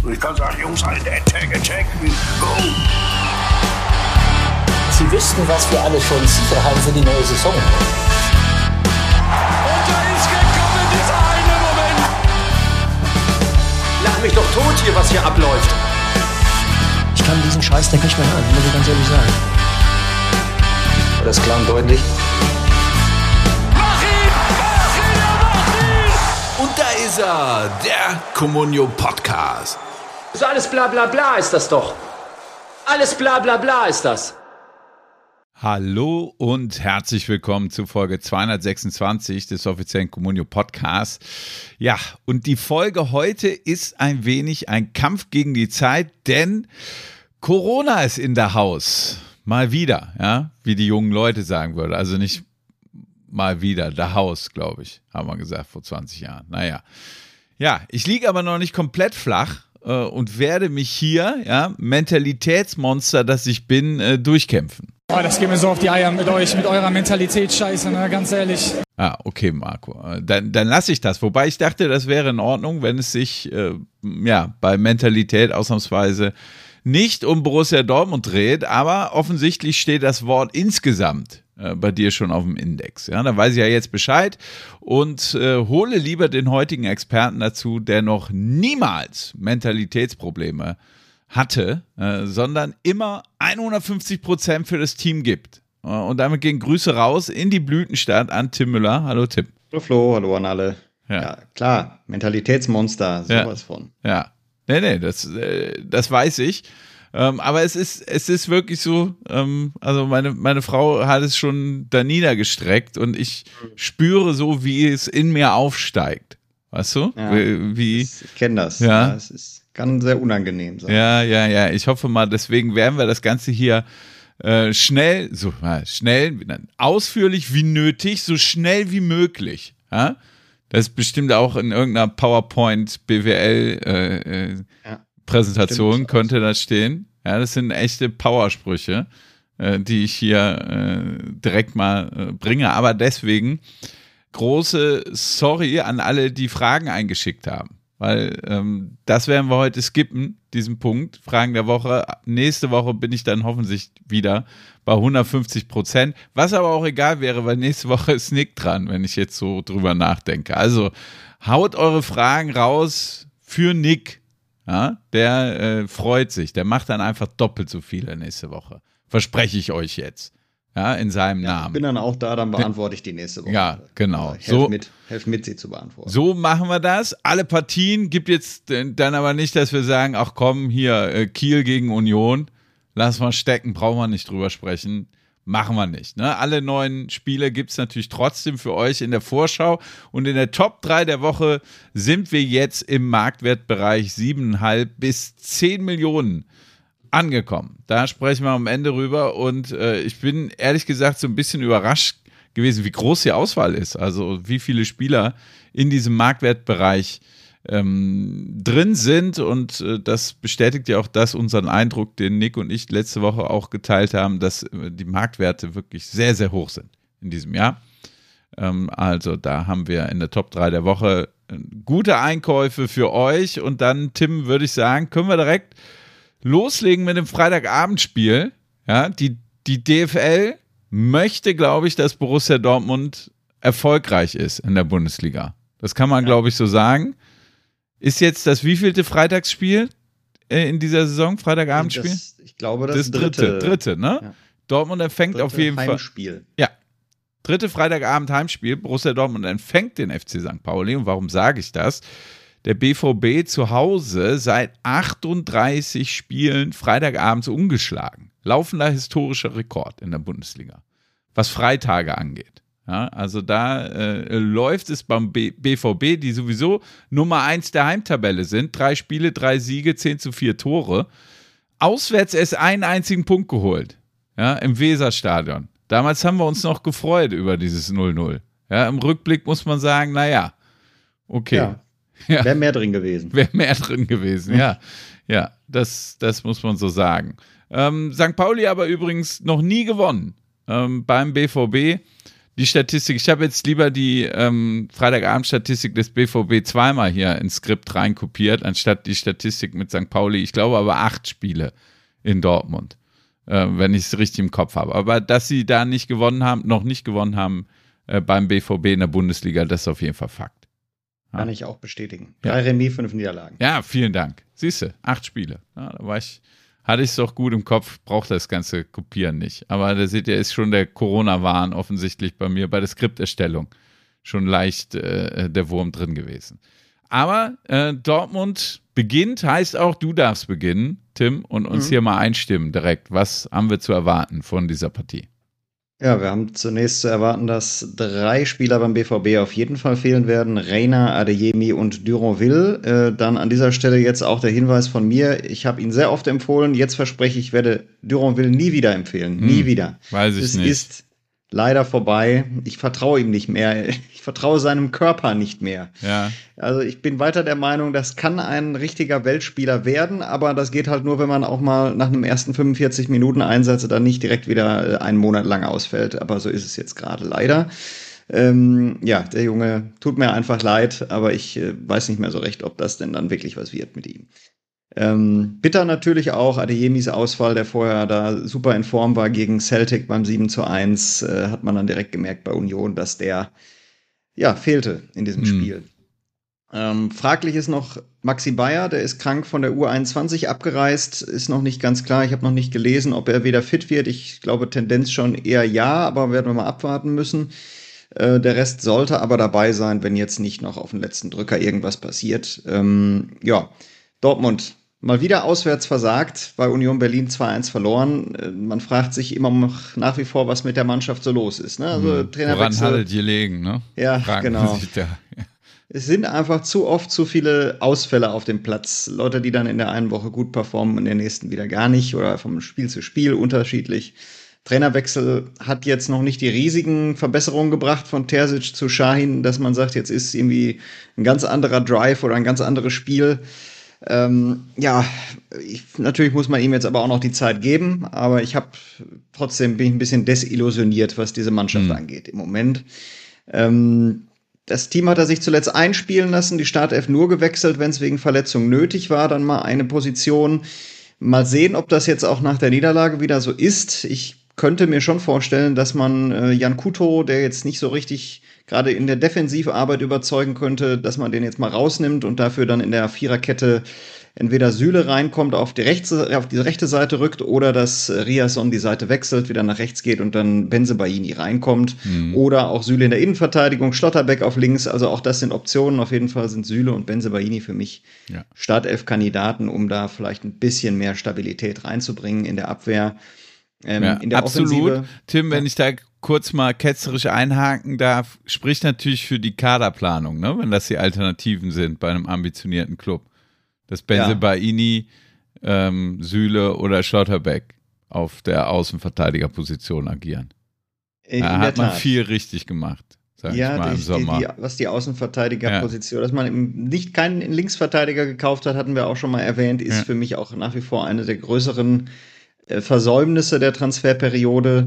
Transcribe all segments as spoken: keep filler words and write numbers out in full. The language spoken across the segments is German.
Und ich kann sagen, Jungs, halt, attack, attack, go! Sie wüssten, was wir alle schon sicher haben für die neue Saison. Und da ist gekommen, dieser eine Moment. Lach mich doch tot hier, was hier abläuft. Ich kann diesen Scheißdreck nicht mehr hören, muss ich ganz ehrlich sagen. Das klang deutlich. Mach ihn! Mach ihn! Mach ihn! Und da ist er, der Comunio Podcast. So alles bla bla bla ist das doch. Alles bla bla bla ist das. Hallo und herzlich willkommen zu Folge zweihundertsechsundzwanzig des offiziellen Comunio Podcasts. Ja, und die Folge heute ist ein wenig ein Kampf gegen die Zeit, denn Corona ist in der Haus. Mal wieder, ja, wie die jungen Leute sagen würden. Also nicht mal wieder, der Haus, glaube ich, haben wir gesagt vor zwanzig Jahren. Naja, ja, ich liege aber noch nicht komplett flach äh, und werde mich hier, ja, Mentalitätsmonster, das ich bin, äh, durchkämpfen. Oh, das geht mir so auf die Eier mit euch, mit eurer Mentalitätsscheiße, ne, ganz ehrlich. Ah, okay, Marco. Dann, dann lasse ich das. Wobei ich dachte, das wäre in Ordnung, wenn es sich äh, ja, bei Mentalität ausnahmsweise nicht um Borussia Dortmund dreht, aber offensichtlich steht das Wort insgesamt äh, bei dir schon auf dem Index. Ja, da weiß ich ja jetzt Bescheid und äh, hole lieber den heutigen Experten dazu, der noch niemals Mentalitätsprobleme hatte, äh, sondern immer hundertfünfzig Prozent für das Team gibt. Äh, und damit gehen Grüße raus in die Blütenstadt an Tim Müller. Hallo Tim. Hallo Flo, hallo an alle. Ja, ja klar, Mentalitätsmonster, sowas ja. von. Ja, nee, nee, das, äh, das weiß ich. Ähm, aber es ist, es ist wirklich so, ähm, also meine, meine Frau hat es schon da niedergestreckt und ich spüre so, wie es in mir aufsteigt. Weißt du? Ja, wie, ich kenne das. Ja. ja. Es ist kann sehr unangenehm sein. Ja, ja, ja. Ich hoffe mal, deswegen werden wir das Ganze hier äh, schnell, so äh, schnell, ausführlich wie nötig, so schnell wie möglich. Ja? Das ist bestimmt auch in irgendeiner PowerPoint B W L äh, äh, ja, Präsentation stimmt, könnte das stehen. Ja, das sind echte Powersprüche, äh, die ich hier äh, direkt mal äh, bringe. Aber deswegen große Sorry an alle, die Fragen eingeschickt haben. Weil ähm, das werden wir heute skippen, diesen Punkt, Fragen der Woche. Nächste Woche bin ich dann hoffentlich wieder bei hundertfünfzig Prozent, was aber auch egal wäre, weil nächste Woche ist Nick dran, wenn ich jetzt so drüber nachdenke. Also haut eure Fragen raus für Nick, ja? Der äh, freut sich, der macht dann einfach doppelt so viele nächste Woche. Verspreche ich euch jetzt. Ja, in seinem ja, Namen. Ich bin dann auch da, dann beantworte ich die nächste Woche. Ja, genau. Also, helf, so, mit, helf mit, sie zu beantworten. So machen wir das. Alle Partien gibt jetzt dann aber nicht, dass wir sagen, ach komm, hier Kiel gegen Union, lass mal stecken, brauchen wir nicht drüber sprechen. Machen wir nicht. Ne? Alle neuen Spiele gibt es natürlich trotzdem für euch in der Vorschau. Und in der Top drei der Woche sind wir jetzt im Marktwertbereich sieben Komma fünf bis zehn Millionen angekommen. Da sprechen wir am Ende rüber und äh, ich bin ehrlich gesagt so ein bisschen überrascht gewesen, wie groß die Auswahl ist. Also wie viele Spieler in diesem Marktwertbereich ähm, drin sind und äh, das bestätigt ja auch das unseren Eindruck, den Nick und ich letzte Woche auch geteilt haben, dass äh, die Marktwerte wirklich sehr, sehr hoch sind in diesem Jahr. Ähm, also da haben wir in der Top drei der Woche äh, gute Einkäufe für euch und dann, Tim, würde ich sagen, können wir direkt loslegen mit dem Freitagabendspiel. Ja, die, die D F L möchte, glaube ich, dass Borussia Dortmund erfolgreich ist in der Bundesliga. Das kann man, ja. glaube ich, so sagen. Ist jetzt das wievielte Freitagsspiel äh, in dieser Saison? Freitagabendspiel? Das, ich glaube, das, das dritte. Dritte, dritte ne? Ja. Dortmund empfängt dritte auf jeden Heimspiel. Fall. Ja. Dritte Freitagabend Heimspiel. Borussia Dortmund empfängt den F C Sankt Pauli. Und warum sage ich das? Der B V B zu Hause seit achtunddreißig Spielen Freitagabends ungeschlagen. Laufender historischer Rekord in der Bundesliga, was Freitage angeht. Ja, also da äh, läuft es beim B- BVB, die sowieso Nummer eins der Heimtabelle sind. Drei Spiele, drei Siege, zehn zu vier Tore. Auswärts erst einen einzigen Punkt geholt, ja, im Weserstadion. Damals haben wir uns noch gefreut über dieses null null. Ja, im Rückblick muss man sagen, naja, okay. Ja. Ja. Wäre mehr drin gewesen. Wäre mehr drin gewesen, ja. Ja, das, das muss man so sagen. Ähm, Sankt Pauli aber übrigens noch nie gewonnen ähm, beim B V B. die Statistik, ich habe jetzt lieber die ähm, Freitagabend-Statistik des B V B zweimal hier ins Skript reinkopiert, anstatt die Statistik mit Sankt Pauli. Ich glaube aber acht Spiele in Dortmund, äh, wenn ich es richtig im Kopf habe. Aber dass sie da nicht gewonnen haben, noch nicht gewonnen haben äh, beim B V B in der Bundesliga, das ist auf jeden Fall Fakt. Ja. Kann ich auch bestätigen. Drei ja. Remis, fünf Niederlagen. Ja, vielen Dank. Siehst du, acht Spiele. Ja, da war ich, hatte ich es doch gut im Kopf, braucht das ganze Kopieren nicht. Aber da seht ihr, ist schon der Corona-Wahn offensichtlich bei mir bei der Skripterstellung schon leicht äh, der Wurm drin gewesen. Aber äh, Dortmund beginnt, heißt auch, du darfst beginnen, Tim, und uns mhm. hier mal einstimmen direkt. Was haben wir zu erwarten von dieser Partie? Ja, wir haben zunächst zu erwarten, dass drei Spieler beim B V B auf jeden Fall fehlen werden. Reina, Adeyemi und Duranville. Äh, dann an dieser Stelle jetzt auch der Hinweis von mir. Ich habe ihn sehr oft empfohlen. Jetzt verspreche ich, ich werde Duranville nie wieder empfehlen. Hm, nie wieder. Weiß ich es nicht. Es ist leider vorbei. Ich vertraue ihm nicht mehr. Ich vertraue seinem Körper nicht mehr. Ja. Also ich bin weiter der Meinung, das kann ein richtiger Weltspieler werden, aber das geht halt nur, wenn man auch mal nach einem ersten fünfundvierzig Minuten Einsatz dann nicht direkt wieder einen Monat lang ausfällt. Aber so ist es jetzt gerade leider. Ähm, ja, der Junge tut mir einfach leid, aber ich äh, weiß nicht mehr so recht, ob das denn dann wirklich was wird mit ihm. Ähm, bitter natürlich auch Adeyemis Ausfall, der vorher da super in Form war gegen Celtic beim sieben zu eins, äh, hat man dann direkt gemerkt bei Union, dass der ja fehlte in diesem mhm. Spiel. Ähm, fraglich ist noch Maxi Bayer, der ist krank von der U einundzwanzig abgereist, ist noch nicht ganz klar, ich habe noch nicht gelesen, ob er wieder fit wird. Ich glaube Tendenz schon eher ja, aber werden wir mal abwarten müssen. Äh, der Rest sollte aber dabei sein, wenn jetzt nicht noch auf den letzten Drücker irgendwas passiert. Ähm, ja, Dortmund mal wieder auswärts versagt, bei Union Berlin zwei eins verloren. Man fragt sich immer noch nach wie vor, was mit der Mannschaft so los ist. Ne? Also hm. Trainerwechsel. Woran hat es gelegen, ne? Ja, Fragen genau. sich da. Es sind einfach zu oft zu viele Ausfälle auf dem Platz. Leute, die dann in der einen Woche gut performen und in der nächsten wieder gar nicht oder vom Spiel zu Spiel unterschiedlich. Trainerwechsel hat jetzt noch nicht die riesigen Verbesserungen gebracht von Terzic zu Şahin, dass man sagt, jetzt ist irgendwie ein ganz anderer Drive oder ein ganz anderes Spiel. Ähm, ja, ich, natürlich muss man ihm jetzt aber auch noch die Zeit geben, aber ich habe trotzdem bin ich ein bisschen desillusioniert, was diese Mannschaft mhm. angeht im Moment. Ähm, das Team hat er sich zuletzt einspielen lassen, die Startelf nur gewechselt, wenn es wegen Verletzung nötig war, dann mal eine Position. Mal sehen, ob das jetzt auch nach der Niederlage wieder so ist. Ich könnte mir schon vorstellen, dass man äh, Jan Kuto, der jetzt nicht so richtig gerade in der Defensivarbeit überzeugen könnte, dass man den jetzt mal rausnimmt und dafür dann in der Viererkette entweder Süle reinkommt, auf die rechte, auf die rechte Seite rückt oder dass Riasson die Seite wechselt, wieder nach rechts geht und dann Bensebaini reinkommt. Mhm. Oder auch Süle in der Innenverteidigung, Schlotterbeck auf links. Also auch das sind Optionen. Auf jeden Fall sind Süle und Bensebaini für mich ja. Startelf-Kandidaten, um da vielleicht ein bisschen mehr Stabilität reinzubringen in der Abwehr. Ähm, ja, in der absolut. Offensive. Tim, wenn ich da kurz mal ketzerisch einhaken darf, spricht natürlich für die Kaderplanung, ne? Wenn das die Alternativen sind bei einem ambitionierten Club. Dass Bensebaini, ja. ähm, Süle oder Schlotterbeck auf der Außenverteidigerposition agieren. In, da in hat man Tat. viel richtig gemacht, sag ja, ich mal, die, im Sommer. Die, die, was die Außenverteidigerposition, ja. dass man eben nicht keinen Linksverteidiger gekauft hat, hatten wir auch schon mal erwähnt, ist ja. für mich auch nach wie vor eine der größeren äh, Versäumnisse der Transferperiode.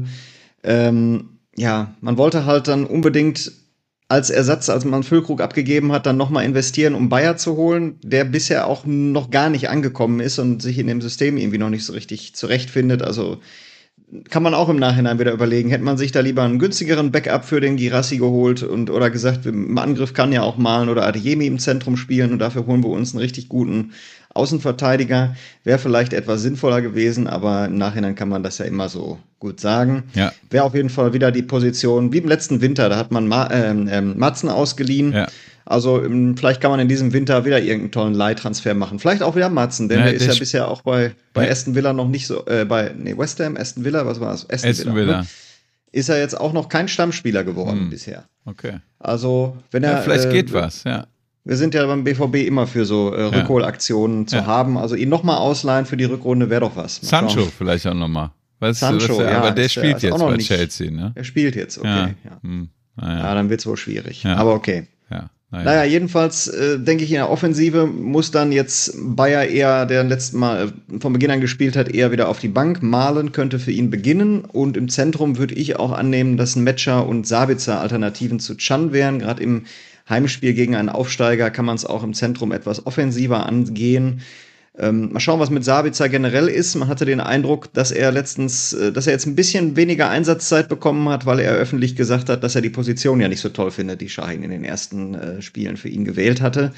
Ähm, ja, man wollte halt dann unbedingt als Ersatz, als man Füllkrug abgegeben hat, dann nochmal investieren, um Bayer zu holen, der bisher auch noch gar nicht angekommen ist und sich in dem System irgendwie noch nicht so richtig zurechtfindet. Also kann man auch im Nachhinein wieder überlegen, hätte man sich da lieber einen günstigeren Backup für den Girassi geholt und oder gesagt, im Angriff kann ja auch Malen oder Adeyemi im Zentrum spielen und dafür holen wir uns einen richtig guten Außenverteidiger. Wäre vielleicht etwas sinnvoller gewesen, aber im Nachhinein kann man das ja immer so gut sagen. Ja. Wäre auf jeden Fall wieder die Position, wie im letzten Winter, da hat man Ma- äh, äh, Matzen ausgeliehen. Ja. Also vielleicht kann man in diesem Winter wieder irgendeinen tollen Leihtransfer machen. Vielleicht auch wieder Matzen, denn ja, der ist ja sch- bisher auch bei, bei ja. Aston Villa noch nicht so, äh, bei, nee, West Ham, Aston Villa, was war es? Aston, Aston Villa. Villa. Ne? Ist er jetzt auch noch kein Stammspieler geworden hm. bisher. Okay. Also, wenn er. Ja, vielleicht äh, geht was, ja. Wir sind ja beim B V B immer für so äh, Rückholaktionen ja. zu ja. haben. Also ihn nochmal ausleihen für die Rückrunde wäre doch was. Mal Sancho schauen. vielleicht auch nochmal. Weißt Sancho, du, was, ja. aber der ist, spielt der jetzt bei nicht, Chelsea, ne? Er spielt jetzt, okay. Ja, ja. hm. ah, ja. ja dann wird es wohl schwierig. Ja. Aber okay. Ja. Naja, naja jedenfalls äh, denke ich, in der Offensive muss dann jetzt Bayer eher, der letzten Mal äh, von Beginn an gespielt hat, eher wieder auf die Bank. Malen könnte für ihn beginnen und im Zentrum würde ich auch annehmen, dass ein Metscher und Sabitzer Alternativen zu Can wären. Gerade im Heimspiel gegen einen Aufsteiger kann man es auch im Zentrum etwas offensiver angehen. Ähm, mal schauen, was mit Sabitzer generell ist. Man hatte den Eindruck, dass er letztens, äh, dass er jetzt ein bisschen weniger Einsatzzeit bekommen hat, weil er öffentlich gesagt hat, dass er die Position ja nicht so toll findet, die Şahin in den ersten äh, Spielen für ihn gewählt hatte.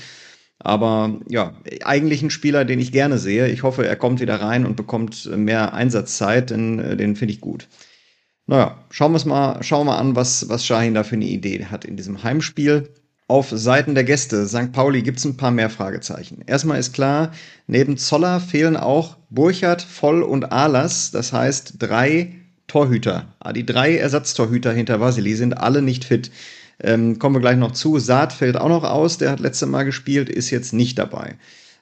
Aber ja, eigentlich ein Spieler, den ich gerne sehe. Ich hoffe, er kommt wieder rein und bekommt mehr Einsatzzeit, denn äh, den finde ich gut. Naja, schauen wir es mal, schauen wir mal an, was, was Şahin da für eine Idee hat in diesem Heimspiel. Auf Seiten der Gäste, Sankt Pauli, gibt es ein paar mehr Fragezeichen. Erstmal ist klar, neben Zoller fehlen auch Burchard, Voll und Ahlers. Das heißt, drei Torhüter. Die drei Ersatztorhüter hinter Vasili sind alle nicht fit. Ähm, kommen wir gleich noch zu. Saad fällt auch noch aus, der hat letztes Mal gespielt, ist jetzt nicht dabei.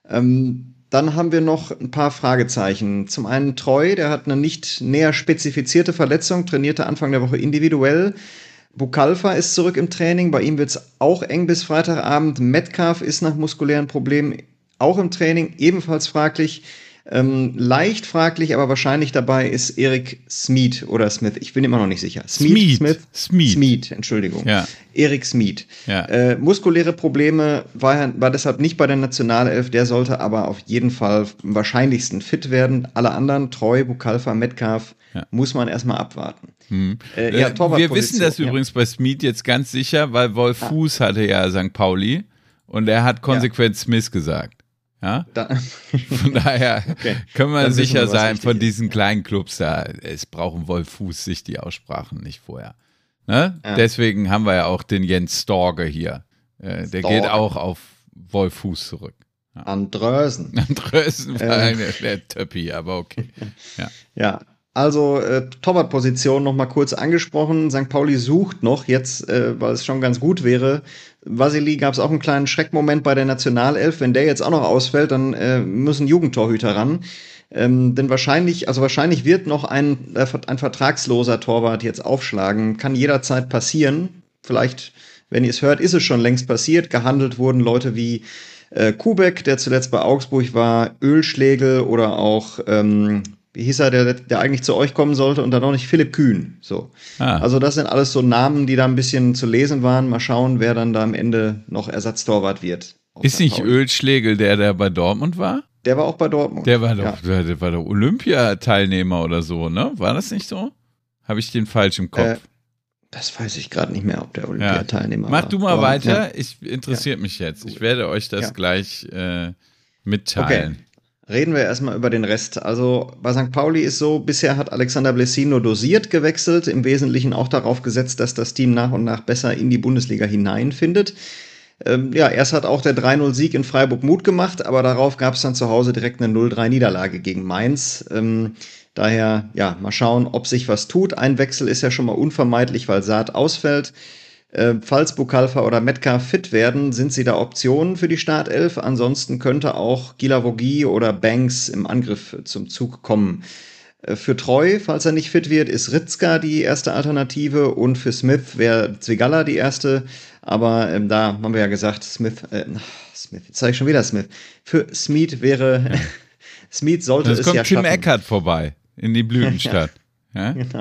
Ähm, dann haben wir noch ein paar Fragezeichen. Zum einen Treu, der hat eine nicht näher spezifizierte Verletzung, trainierte Anfang der Woche individuell. Bukalfa ist zurück im Training, bei ihm wird es auch eng bis Freitagabend. Metcalf ist nach muskulären Problemen auch im Training, ebenfalls fraglich. Ähm, leicht fraglich, aber wahrscheinlich dabei ist Erik Smith oder Smith, ich bin immer noch nicht sicher. Smith, Smith, Smith, Smith, Entschuldigung. Ja. Erik Smith. Ja. Äh, muskuläre Probleme war, war deshalb nicht bei der Nationalelf, der sollte aber auf jeden Fall am wahrscheinlichsten fit werden. Alle anderen, Treu, Bukalfa, Metcalf, ja. muss man erstmal abwarten. Hm. Äh, ja, Wir wissen das ja. übrigens bei Smith jetzt ganz sicher, weil Wolf ah. Fuß hatte ja Sankt Pauli und er hat konsequent ja. Smith gesagt. Ja? Da. Von daher okay. können wir Dann sicher wir, sein, von diesen ist. kleinen Clubs da, es brauchen Wolf Fuß sich die Aussprachen nicht vorher. Ne? Ja. Deswegen haben wir ja auch den Jens Storge hier. Äh, der Storge. geht auch auf Wolf Fuß zurück. Ja. Andrösen. Andrösen war äh. der Töppi, aber okay. Ja. ja. Also äh, Torwartposition noch mal kurz angesprochen. Sankt Pauli sucht noch jetzt, äh, weil es schon ganz gut wäre. Vasili gab es auch einen kleinen Schreckmoment bei der Nationalelf. Wenn der jetzt auch noch ausfällt, dann äh, müssen Jugendtorhüter ran. Ähm, denn wahrscheinlich, also wahrscheinlich wird noch ein, äh, ein vertragsloser Torwart jetzt aufschlagen. Kann jederzeit passieren. Vielleicht, wenn ihr es hört, ist es schon längst passiert. Gehandelt wurden Leute wie äh, Kubek, der zuletzt bei Augsburg war, Ölschlegel oder auch ähm, wie hieß er, der, der eigentlich zu euch kommen sollte und dann auch nicht Philipp Kühn. So. Ah. Also das sind alles so Namen, die da ein bisschen zu lesen waren. Mal schauen, wer dann da am Ende noch Ersatztorwart wird. Ist nicht Ölschlegel der, der bei Dortmund war? Der war auch bei Dortmund. Der war doch, ja. der war doch Olympiateilnehmer oder so, ne? War das nicht so? Habe ich den falsch im Kopf? Äh, das weiß ich gerade nicht mehr, ob der Olympiateilnehmer ja. Mach war. Mach du mal Aber, weiter. Ja. Ich interessiert ja. mich jetzt. Ich werde euch das ja. gleich äh, mitteilen. Okay. Reden wir erstmal über den Rest. Also bei Sankt Pauli ist so, bisher hat Alexander Blessin nur dosiert gewechselt, im Wesentlichen auch darauf gesetzt, dass das Team nach und nach besser in die Bundesliga hineinfindet. Ähm, ja, erst hat auch der drei null Sieg in Freiburg Mut gemacht, aber darauf gab es dann zu Hause direkt eine null drei Niederlage gegen Mainz. Ähm, daher, ja, mal schauen, ob sich was tut. Ein Wechsel ist ja schon mal unvermeidlich, weil Saad ausfällt. Äh, falls Bukalfa oder Metcalf fit werden, sind sie da Optionen für die Startelf. Ansonsten könnte auch Gilavogi oder Banks im Angriff zum Zug kommen. Äh, für Treu, falls er nicht fit wird, ist Ritzka die erste Alternative und für Smith wäre Zwigala die erste. Aber ähm, da haben wir ja gesagt, Smith, äh, Smith, jetzt sage ich schon wieder Smith. Für Smith wäre, ja. Smith sollte das es kommt ja Tim schaffen. Tim Eckert vorbei in die Blütenstadt. ja, ja? Genau.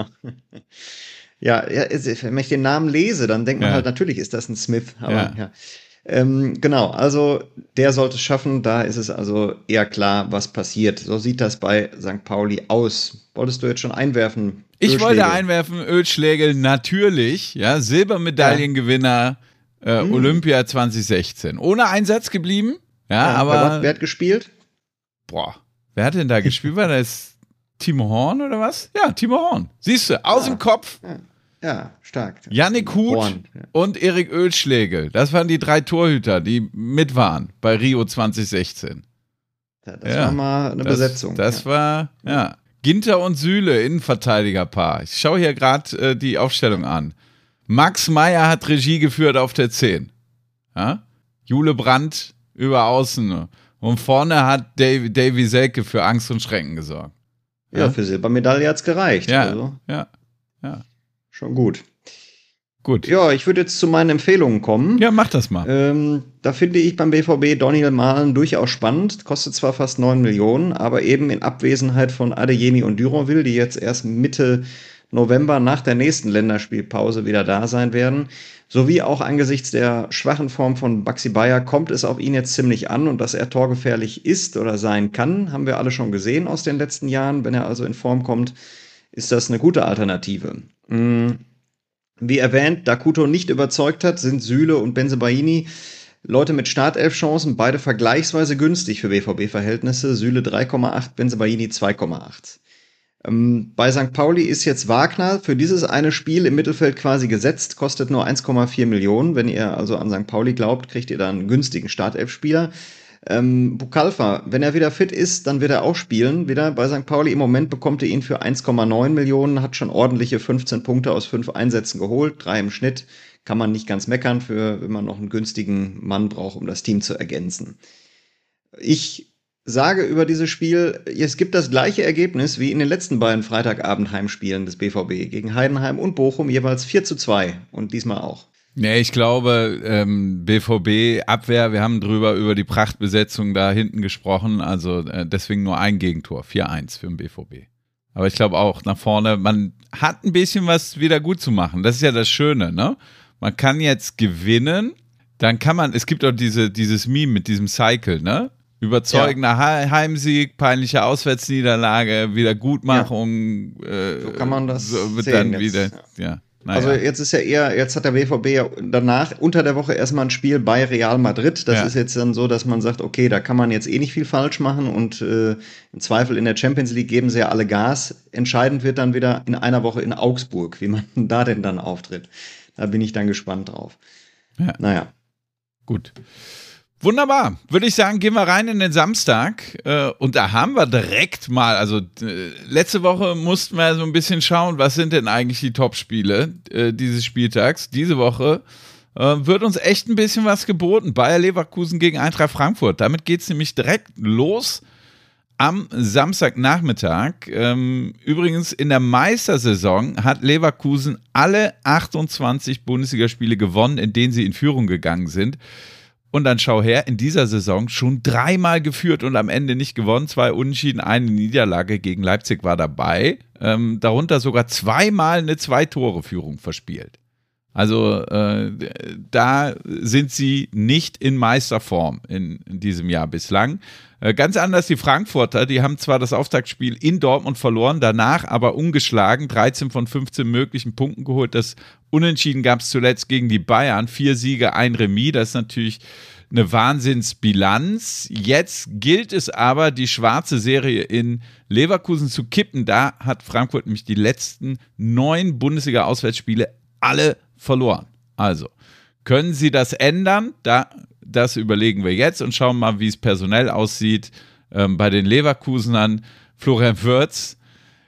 Ja, wenn ich den Namen lese, dann denkt man ja. halt, natürlich ist das ein Smith. Aber ja. ja. Ähm, genau, also der sollte es schaffen. Da ist es also eher klar, was passiert. So sieht das bei Sankt Pauli aus. Wolltest du jetzt schon einwerfen? Ich Ölschlägel. wollte einwerfen, Ölschlägel natürlich. Ja, Silbermedaillengewinner ja. äh, hm. Olympia zwanzig sechzehn. Ohne Einsatz geblieben. Ja, ja aber. Wer hat gespielt? Boah, wer hat denn da gespielt? War das Timo Horn oder was? Ja, Timo Horn. Siehst du, aus ja, dem Kopf. Ja, ja stark. Yannick Huth Horn, ja. und Erik Ölschlegel. Das waren die drei Torhüter, die mit waren bei Rio zwanzig sechzehn. Ja, das ja, war mal eine das, Besetzung. Das ja. war, ja. Ginter und Süle, Innenverteidigerpaar. Ich schaue hier gerade äh, die Aufstellung an. Max Meyer hat Regie geführt auf der zehn. Ja? Jule Brandt über Außen. Und vorne hat Davy, Davy Selke für Angst und Schrecken gesorgt. Ja, für Silbermedaille hat es gereicht. Ja, also. ja, ja. Schon gut. gut. Ja, ich würde jetzt zu meinen Empfehlungen kommen. Ja, mach das mal. Ähm, da finde ich beim B V B Daniel Mahlen durchaus spannend. Kostet zwar fast neun Millionen, aber eben in Abwesenheit von Adeyemi und Duranville, die jetzt erst Mitte November nach der nächsten Länderspielpause wieder da sein werden. Sowie auch angesichts der schwachen Form von Baxi Bayer kommt es auf ihn jetzt ziemlich an, und dass er torgefährlich ist oder sein kann, haben wir alle schon gesehen aus den letzten Jahren. Wenn er also in Form kommt, ist das eine gute Alternative. Wie erwähnt, da Kuto nicht überzeugt hat, sind Süle und Bensebaini Leute mit Startelf-Chancen, beide vergleichsweise günstig für B V B-Verhältnisse. Süle drei Komma acht, Bensebaini zwei Komma acht. Ähm, bei Sankt Pauli ist jetzt Wagner für dieses eine Spiel im Mittelfeld quasi gesetzt, kostet nur eins Komma vier Millionen. Wenn ihr also an Sankt Pauli glaubt, kriegt ihr da einen günstigen Startelf-Spieler. Ähm, Bukalfa, wenn er wieder fit ist, dann wird er auch spielen. Wieder bei Sankt Pauli im Moment bekommt ihr ihn für eins Komma neun Millionen, hat schon ordentliche fünfzehn Punkte aus fünf Einsätzen geholt, drei im Schnitt. Kann man nicht ganz meckern, für wenn man noch einen günstigen Mann braucht, um das Team zu ergänzen. Ich sage über dieses Spiel, es gibt das gleiche Ergebnis wie in den letzten beiden Freitagabend-Heimspielen des B V B gegen Heidenheim und Bochum, jeweils vier zu zwei und diesmal auch. Nee, ich glaube, ähm, B V B-Abwehr, wir haben drüber über die Prachtbesetzung da hinten gesprochen, also äh, deswegen nur ein Gegentor, vier eins für den B V B. Aber ich glaube auch nach vorne, man hat ein bisschen was wieder gut zu machen, das ist ja das Schöne, ne? Man kann jetzt gewinnen, dann kann man, es gibt auch diese, dieses Meme mit diesem Cycle, ne? Überzeugender ja. Heimsieg, peinliche Auswärtsniederlage, Wiedergutmachung. Ja. Äh, so kann man das so wird sehen dann jetzt. wieder, ja. Naja. Also jetzt ist ja eher, jetzt hat der B V B ja danach unter der Woche erstmal ein Spiel bei Real Madrid. Das ja. ist jetzt dann so, dass man sagt, okay, da kann man jetzt eh nicht viel falsch machen und äh, im Zweifel in der Champions League geben sie ja alle Gas. Entscheidend wird dann wieder in einer Woche in Augsburg, wie man da denn dann auftritt. Da bin ich dann gespannt drauf. Ja. Naja. Gut. Wunderbar. Würde ich sagen, gehen wir rein in den Samstag. Äh, und da haben wir direkt mal, also äh, letzte Woche mussten wir so ein bisschen schauen, was sind denn eigentlich die Top-Spiele äh, dieses Spieltags. Diese Woche äh, wird uns echt ein bisschen was geboten. Bayer Leverkusen gegen Eintracht Frankfurt. Damit geht es nämlich direkt los am Samstagnachmittag. Ähm, übrigens in der Meistersaison hat Leverkusen alle achtundzwanzig Bundesligaspiele gewonnen, in denen sie in Führung gegangen sind. Und dann schau her, in dieser Saison schon dreimal geführt und am Ende nicht gewonnen. Zwei Unentschieden, eine Niederlage gegen Leipzig war dabei. Ähm, darunter sogar zweimal eine Zwei-Tore-Führung verspielt. Also äh, da sind sie nicht in Meisterform in, in diesem Jahr bislang. Äh, ganz anders die Frankfurter, die haben zwar das Auftaktspiel in Dortmund verloren, danach aber ungeschlagen, dreizehn von fünfzehn möglichen Punkten geholt. Das Unentschieden gab es zuletzt gegen die Bayern, vier Siege, ein Remis, das ist natürlich eine Wahnsinnsbilanz. Jetzt gilt es aber, die schwarze Serie in Leverkusen zu kippen. Da hat Frankfurt nämlich die letzten neun Bundesliga-Auswärtsspiele alle verloren. Also, können sie das ändern? Da, das überlegen wir jetzt und schauen mal, wie es personell aussieht ähm, bei den Leverkusenern. Florian Wirtz,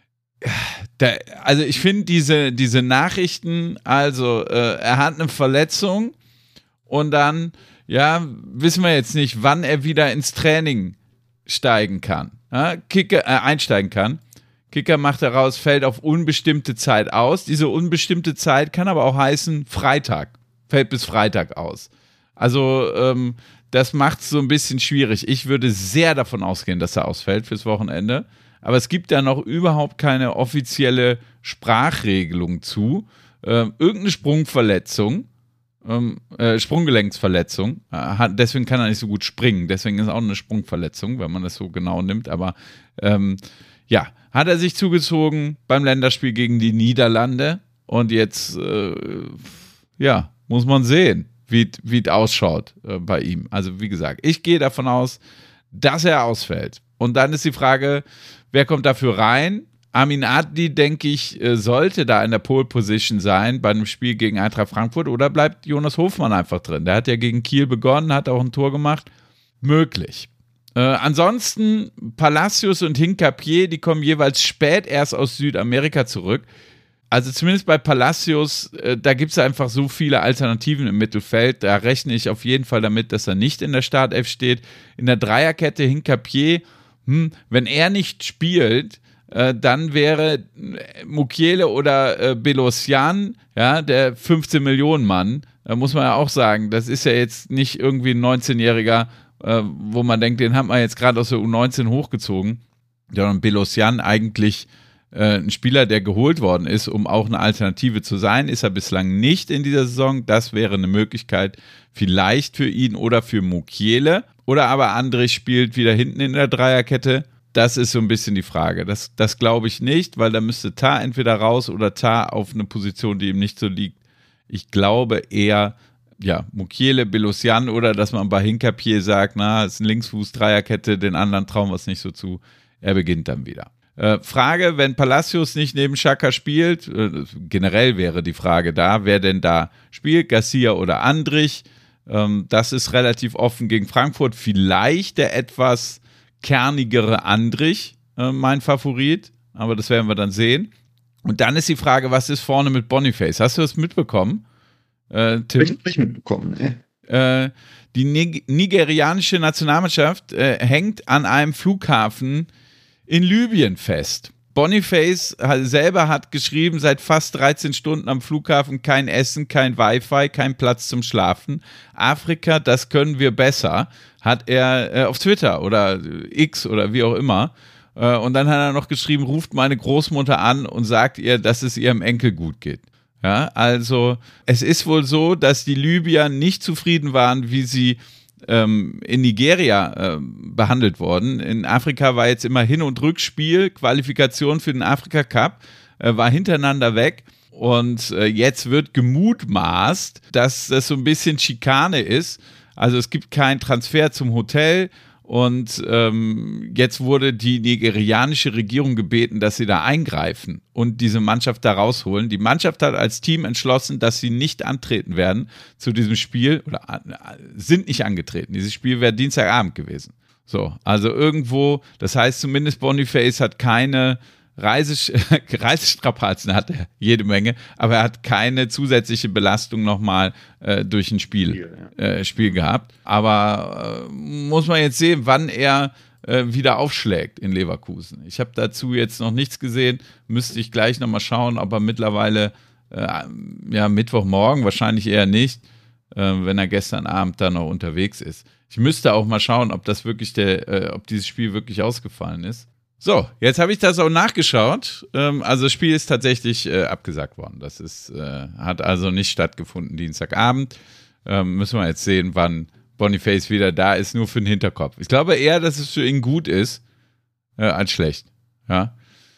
der, also ich finde diese, diese Nachrichten, also äh, er hat eine Verletzung und dann, ja, wissen wir jetzt nicht, wann er wieder ins Training steigen kann, ja, Kicker, äh, einsteigen kann. Kicker macht daraus, fällt auf unbestimmte Zeit aus. Diese unbestimmte Zeit kann aber auch heißen Freitag, fällt bis Freitag aus. Also ähm, das macht es so ein bisschen schwierig. Ich würde sehr davon ausgehen, dass er ausfällt fürs Wochenende. Aber es gibt da noch überhaupt keine offizielle Sprachregelung zu. Ähm, irgendeine Sprungverletzung, ähm, äh, Sprunggelenksverletzung, äh, hat, deswegen kann er nicht so gut springen. Deswegen ist auch eine Sprungverletzung, wenn man das so genau nimmt. Aber ähm, ja, hat er sich zugezogen beim Länderspiel gegen die Niederlande und jetzt, äh, ja, muss man sehen, wie es ausschaut äh, bei ihm. Also wie gesagt, ich gehe davon aus, dass er ausfällt. Und dann ist die Frage, wer kommt dafür rein? Amin Adli, denke ich, äh, sollte da in der Pole-Position sein bei einem Spiel gegen Eintracht Frankfurt oder bleibt Jonas Hofmann einfach drin? Der hat ja gegen Kiel begonnen, hat auch ein Tor gemacht. Möglich. Äh, ansonsten Palacios und Hincapié, die kommen jeweils spät erst aus Südamerika zurück. Also zumindest bei Palacios, äh, da gibt es einfach so viele Alternativen im Mittelfeld. Da rechne ich auf jeden Fall damit, dass er nicht in der Startelf steht. In der Dreierkette Hincapié, hm, wenn er nicht spielt, äh, dann wäre Mukiele oder äh, Belosian, ja, der fünfzehn Millionen Mann, da muss man ja auch sagen, das ist ja jetzt nicht irgendwie ein neunzehnjähriger, äh, wo man denkt, den hat man jetzt gerade aus der U neunzehn hochgezogen, sondern Belosian eigentlich äh, ein Spieler, der geholt worden ist, um auch eine Alternative zu sein, ist er bislang nicht in dieser Saison. Das wäre eine Möglichkeit vielleicht für ihn oder für Mukiele. Oder aber Andrich spielt wieder hinten in der Dreierkette. Das ist so ein bisschen die Frage. Das, das glaube ich nicht, weil da müsste Tah entweder raus oder Tah auf eine Position, die ihm nicht so liegt. Ich glaube eher, ja, Mukiele, Belosian oder dass man bei Hincapié sagt, na, es ist ein Linksfuß-Dreierkette, den anderen trauen wir es nicht so zu. Er beginnt dann wieder. Äh, Frage, wenn Palacios nicht neben Xhaka spielt, äh, generell wäre die Frage da, wer denn da spielt, Garcia oder Andrich. Ähm, das ist relativ offen gegen Frankfurt. Vielleicht der etwas kernigere Andrich, äh, mein Favorit, aber das werden wir dann sehen. Und dann ist die Frage, was ist vorne mit Boniface? Hast du das mitbekommen, äh, Tim? Ich habe nicht mitbekommen, ne? Äh, die Nig- nigerianische Nationalmannschaft äh, hängt an einem Flughafen in Libyen fest. Boniface selber hat geschrieben, seit fast dreizehn Stunden am Flughafen kein Essen, kein Wi-Fi, kein Platz zum Schlafen. Afrika, das können wir besser, hat er äh, auf Twitter oder X oder wie auch immer. Äh, und dann hat er noch geschrieben, ruft meine Großmutter an und sagt ihr, dass es ihrem Enkel gut geht. Ja, also es ist wohl so, dass die Libyer nicht zufrieden waren, wie sie ähm, in Nigeria äh, behandelt wurden. In Afrika war jetzt immer Hin- und Rückspiel, Qualifikation für den Afrika-Cup, äh, war hintereinander weg. Und äh, jetzt wird gemutmaßt, dass das so ein bisschen Schikane ist. Also es gibt keinen Transfer zum Hotel. Und ähm, jetzt wurde die nigerianische Regierung gebeten, dass sie da eingreifen und diese Mannschaft da rausholen. Die Mannschaft hat als Team entschlossen, dass sie nicht antreten werden zu diesem Spiel oder äh, sind nicht angetreten. Dieses Spiel wäre Dienstagabend gewesen. So, also irgendwo, das heißt zumindest Boniface hat keine Reises- Reisestrapazen, hat er jede Menge, aber er hat keine zusätzliche Belastung nochmal äh, durch ein Spiel, äh, Spiel gehabt. Aber äh, muss man jetzt sehen, wann er äh, wieder aufschlägt in Leverkusen. Ich habe dazu jetzt noch nichts gesehen, müsste ich gleich nochmal schauen, ob er mittlerweile, äh, ja, Mittwochmorgen, wahrscheinlich eher nicht, äh, wenn er gestern Abend da noch unterwegs ist. Ich müsste auch mal schauen, ob das wirklich der, äh, ob dieses Spiel wirklich ausgefallen ist. So, jetzt habe ich das auch nachgeschaut. Ähm, also das Spiel ist tatsächlich äh, abgesagt worden. Das ist, äh, hat also nicht stattgefunden Dienstagabend. Ähm, müssen wir jetzt sehen, wann Boniface wieder da ist, nur für den Hinterkopf. Ich glaube eher, dass es für ihn gut ist, äh, als schlecht. Ja,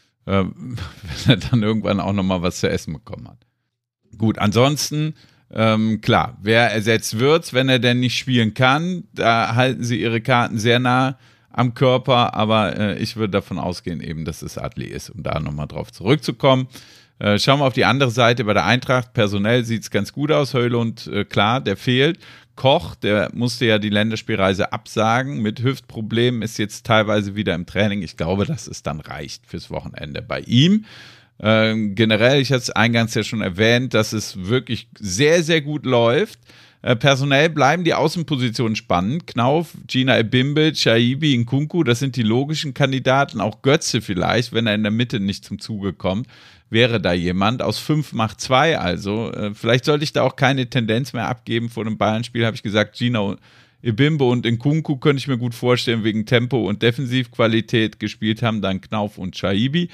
ähm, wenn er dann irgendwann auch nochmal was zu essen bekommen hat. Gut, ansonsten, ähm, klar, wer ersetzt wird, wenn er denn nicht spielen kann, da halten sie ihre Karten sehr nah am Körper, aber äh, ich würde davon ausgehen eben, dass es Adli ist, um da nochmal drauf zurückzukommen. Äh, schauen wir auf die andere Seite bei der Eintracht. Personell sieht es ganz gut aus. Höjlund, äh, klar, der fehlt. Koch, der musste ja die Länderspielreise absagen. Mit Hüftproblemen ist jetzt teilweise wieder im Training. Ich glaube, dass es dann reicht fürs Wochenende bei ihm. Äh, generell, ich hatte es eingangs ja schon erwähnt, dass es wirklich sehr, sehr gut läuft. Äh, personell bleiben die Außenpositionen spannend. Knauf, Gina Ebimbe, Shaibi, Nkunku, das sind die logischen Kandidaten. Auch Götze vielleicht, wenn er in der Mitte nicht zum Zuge kommt, wäre da jemand. Aus fünf macht zwei also. Äh, vielleicht sollte ich da auch keine Tendenz mehr abgeben. Vor dem Bayern-Spiel habe ich gesagt, Gina Ebimbe und Nkunku könnte ich mir gut vorstellen, wegen Tempo und Defensivqualität gespielt haben. Dann Knauf und Shaibi.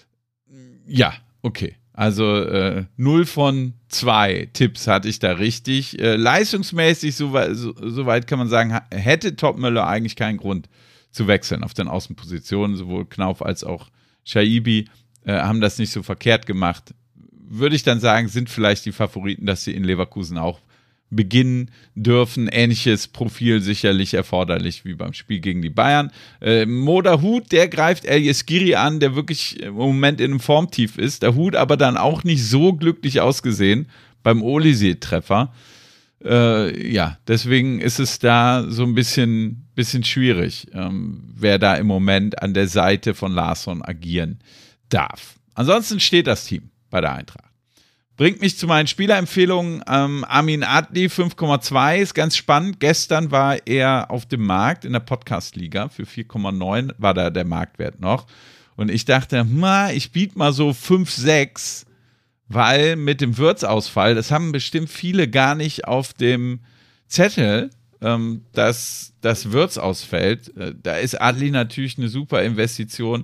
Ja, okay. Also äh, null von zwei Tipps hatte ich da richtig. Äh, leistungsmäßig, soweit so, so weit kann man sagen, hätte Topmöller eigentlich keinen Grund zu wechseln auf den Außenpositionen. Sowohl Knauf als auch Shaibi äh, haben das nicht so verkehrt gemacht. Würde ich dann sagen, sind vielleicht die Favoriten, dass sie in Leverkusen auch beginnen dürfen. Ähnliches Profil sicherlich erforderlich wie beim Spiel gegen die Bayern. Äh, Moda Hut, der greift El Yesgiri an, der wirklich im Moment in einem Formtief ist. Der Hut aber dann auch nicht so glücklich ausgesehen beim Olise-Treffer. Äh, ja, deswegen ist es da so ein bisschen, bisschen schwierig, ähm, wer da im Moment an der Seite von Larsson agieren darf. Ansonsten steht das Team bei der Eintracht. Bringt mich zu meinen Spielerempfehlungen. Ähm, Amin Adli fünf Komma zwei ist ganz spannend. Gestern war er auf dem Markt in der Podcast-Liga für vier Komma neun war da der Marktwert noch. Und ich dachte, ma, ich biete mal so fünf, sechs, weil mit dem Wirtz-Ausfall, das haben bestimmt viele gar nicht auf dem Zettel, ähm, dass das Wirtz ausfällt. Äh, da ist Adli natürlich eine super Investition,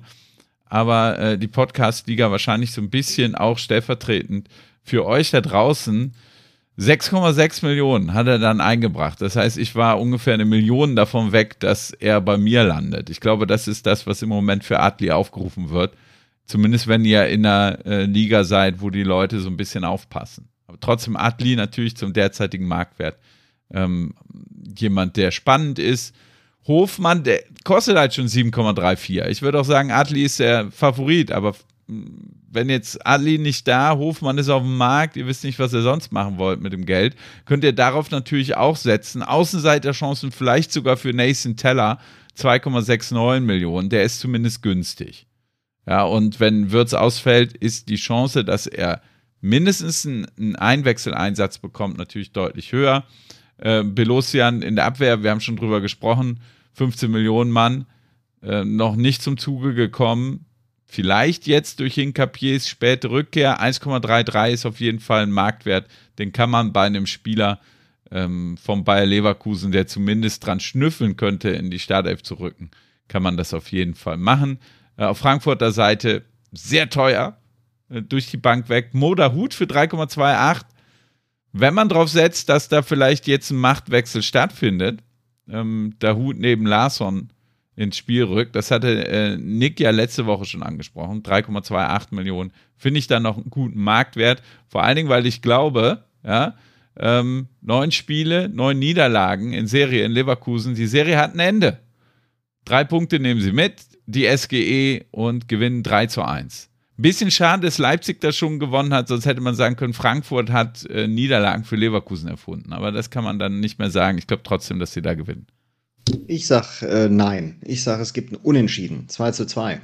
aber äh, die Podcast-Liga wahrscheinlich so ein bisschen auch stellvertretend für euch da draußen. sechs Komma sechs Millionen hat er dann eingebracht. Das heißt, ich war ungefähr eine Million davon weg, dass er bei mir landet. Ich glaube, das ist das, was im Moment für Adli aufgerufen wird. Zumindest wenn ihr in einer äh, Liga seid, wo die Leute so ein bisschen aufpassen. Aber trotzdem Adli natürlich zum derzeitigen Marktwert ähm, jemand, der spannend ist. Hofmann, der kostet halt schon sieben Komma vierunddreißig. Ich würde auch sagen, Adli ist der Favorit, aber wenn jetzt Adli nicht da, Hofmann ist auf dem Markt, ihr wisst nicht, was ihr sonst machen wollt mit dem Geld, könnt ihr darauf natürlich auch setzen. Außenseiterchancen vielleicht sogar für Nathan Teller, zwei Komma neunundsechzig Millionen, der ist zumindest günstig. Ja, und wenn Wirtz ausfällt, ist die Chance, dass er mindestens einen, einen Einwechseleinsatz bekommt, natürlich deutlich höher. Äh, Belosian in der Abwehr, wir haben schon drüber gesprochen, fünfzehn Millionen Mann, äh, noch nicht zum Zuge gekommen. Vielleicht jetzt durch Hincapiers späte Rückkehr, eins Komma dreiunddreißig ist auf jeden Fall ein Marktwert, den kann man bei einem Spieler ähm, vom Bayer Leverkusen, der zumindest dran schnüffeln könnte, in die Startelf zu rücken, kann man das auf jeden Fall machen. Äh, auf Frankfurter Seite sehr teuer, äh, durch die Bank weg. Mo Dahoud für drei Komma achtundzwanzig. Wenn man drauf setzt, dass da vielleicht jetzt ein Machtwechsel stattfindet, ähm, Dahoud neben Larsson ins Spiel rückt, das hatte äh, Nick ja letzte Woche schon angesprochen, drei Komma achtundzwanzig Millionen, finde ich dann noch einen guten Marktwert, vor allen Dingen, weil ich glaube, ja, ähm, neun Spiele, neun Niederlagen in Serie in Leverkusen, die Serie hat ein Ende. Drei Punkte nehmen sie mit, die S G E, und gewinnen drei zu eins. Ein bisschen schade, dass Leipzig das schon gewonnen hat, sonst hätte man sagen können, Frankfurt hat äh, Niederlagen für Leverkusen erfunden, aber das kann man dann nicht mehr sagen. Ich glaube trotzdem, dass sie da gewinnen. Ich sag äh, nein. Ich sage, es gibt ein Unentschieden. zwei zu zwei.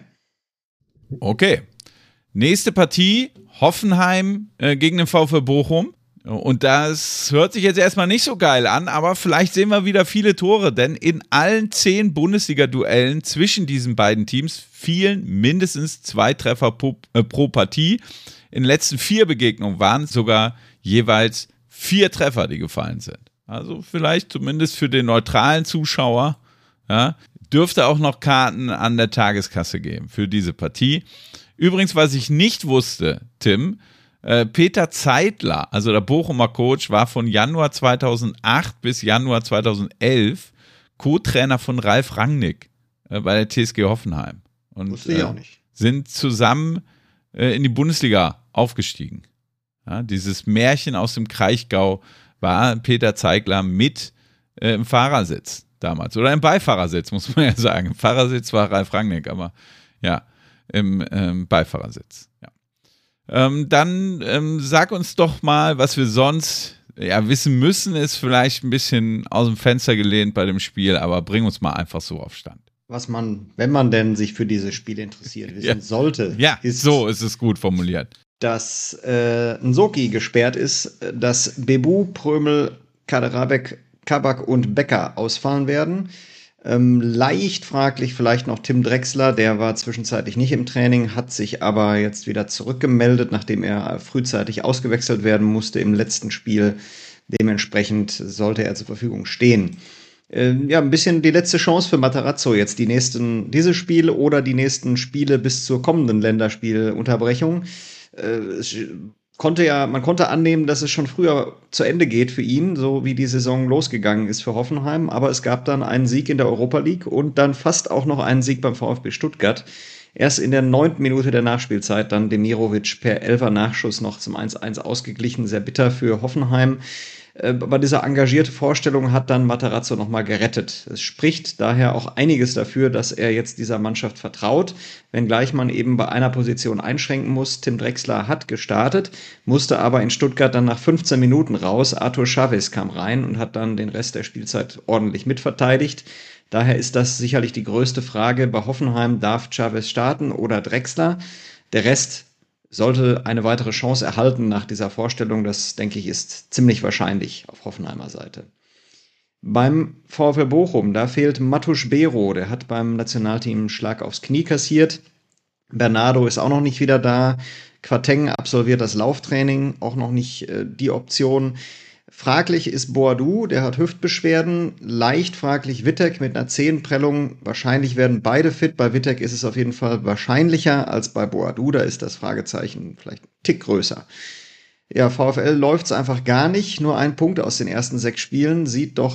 Okay. Nächste Partie, Hoffenheim äh, gegen den VfL Bochum. Und das hört sich jetzt erstmal nicht so geil an, aber vielleicht sehen wir wieder viele Tore, denn in allen zehn Bundesliga-Duellen zwischen diesen beiden Teams fielen mindestens zwei Treffer pro, äh, pro Partie. In den letzten vier Begegnungen waren es sogar jeweils vier Treffer, die gefallen sind. Also vielleicht zumindest für den neutralen Zuschauer, ja, dürfte auch noch Karten an der Tageskasse geben für diese Partie. Übrigens, was ich nicht wusste, Tim, äh, Peter Zeitler, also der Bochumer Coach, war von Januar zweitausendacht bis Januar zweitausendelf Co-Trainer von Ralf Rangnick äh, bei der T S G Hoffenheim. Und wusste ich auch nicht. Äh, sind zusammen äh, in die Bundesliga aufgestiegen. Ja, dieses Märchen aus dem Kraichgau war Peter Zeigler mit äh, im Fahrersitz damals. Oder im Beifahrersitz, muss man ja sagen. Im Fahrersitz war Ralf Rangnick, aber ja, im ähm, Beifahrersitz. Ja. Ähm, dann ähm, sag uns doch mal, was wir sonst ja, wissen müssen, ist vielleicht ein bisschen aus dem Fenster gelehnt bei dem Spiel, aber bring uns mal einfach so auf Stand. Was man, wenn man denn sich für diese Spiele interessiert, wissen ja. sollte. Ja, ist, so ist es gut formuliert. Dass äh, Nsoki gesperrt ist, dass Bebu, Prömel, Kaderabek, Kabak und Becker ausfallen werden. Ähm, leicht fraglich vielleicht noch Tim Drexler, der war zwischenzeitlich nicht im Training, hat sich aber jetzt wieder zurückgemeldet, nachdem er frühzeitig ausgewechselt werden musste im letzten Spiel. Dementsprechend sollte er zur Verfügung stehen. Äh, ja, ein bisschen die letzte Chance für Matarazzo jetzt, die nächsten, diese Spiele oder die nächsten Spiele bis zur kommenden Länderspielunterbrechung. Äh, konnte ja, man konnte annehmen, dass es schon früher zu Ende geht für ihn, so wie die Saison losgegangen ist für Hoffenheim. Aber es gab dann einen Sieg in der Europa League und dann fast auch noch einen Sieg beim VfB Stuttgart. Erst in der neunten Minute der Nachspielzeit dann Demirovic per Elfer Nachschuss noch zum eins eins ausgeglichen. Sehr bitter für Hoffenheim. Aber diese engagierte Vorstellung hat dann Matarazzo nochmal gerettet. Es spricht daher auch einiges dafür, dass er jetzt dieser Mannschaft vertraut, wenngleich man eben bei einer Position einschränken muss. Tim Drexler hat gestartet, musste aber in Stuttgart dann nach fünfzehn Minuten raus. Arthur Chavez kam rein und hat dann den Rest der Spielzeit ordentlich mitverteidigt. Daher ist das sicherlich die größte Frage. Bei Hoffenheim darf Chavez starten oder Drexler. Der Rest sollte eine weitere Chance erhalten nach dieser Vorstellung. Das, denke ich, ist ziemlich wahrscheinlich auf Hoffenheimer Seite. Beim VfL Bochum, da fehlt Matusz Bero. Der hat beim Nationalteam einen Schlag aufs Knie kassiert. Bernardo ist auch noch nicht wieder da. Quateng absolviert das Lauftraining, auch noch nicht äh, die Option. Fraglich ist Boadou, der hat Hüftbeschwerden. Leicht fraglich Wittek mit einer Zehenprellung. Wahrscheinlich werden beide fit. Bei Wittek ist es auf jeden Fall wahrscheinlicher als bei Boadou. Da ist das Fragezeichen vielleicht ein Tick größer. Ja, VfL läuft's einfach gar nicht. Nur ein Punkt aus den ersten sechs Spielen. Sieht doch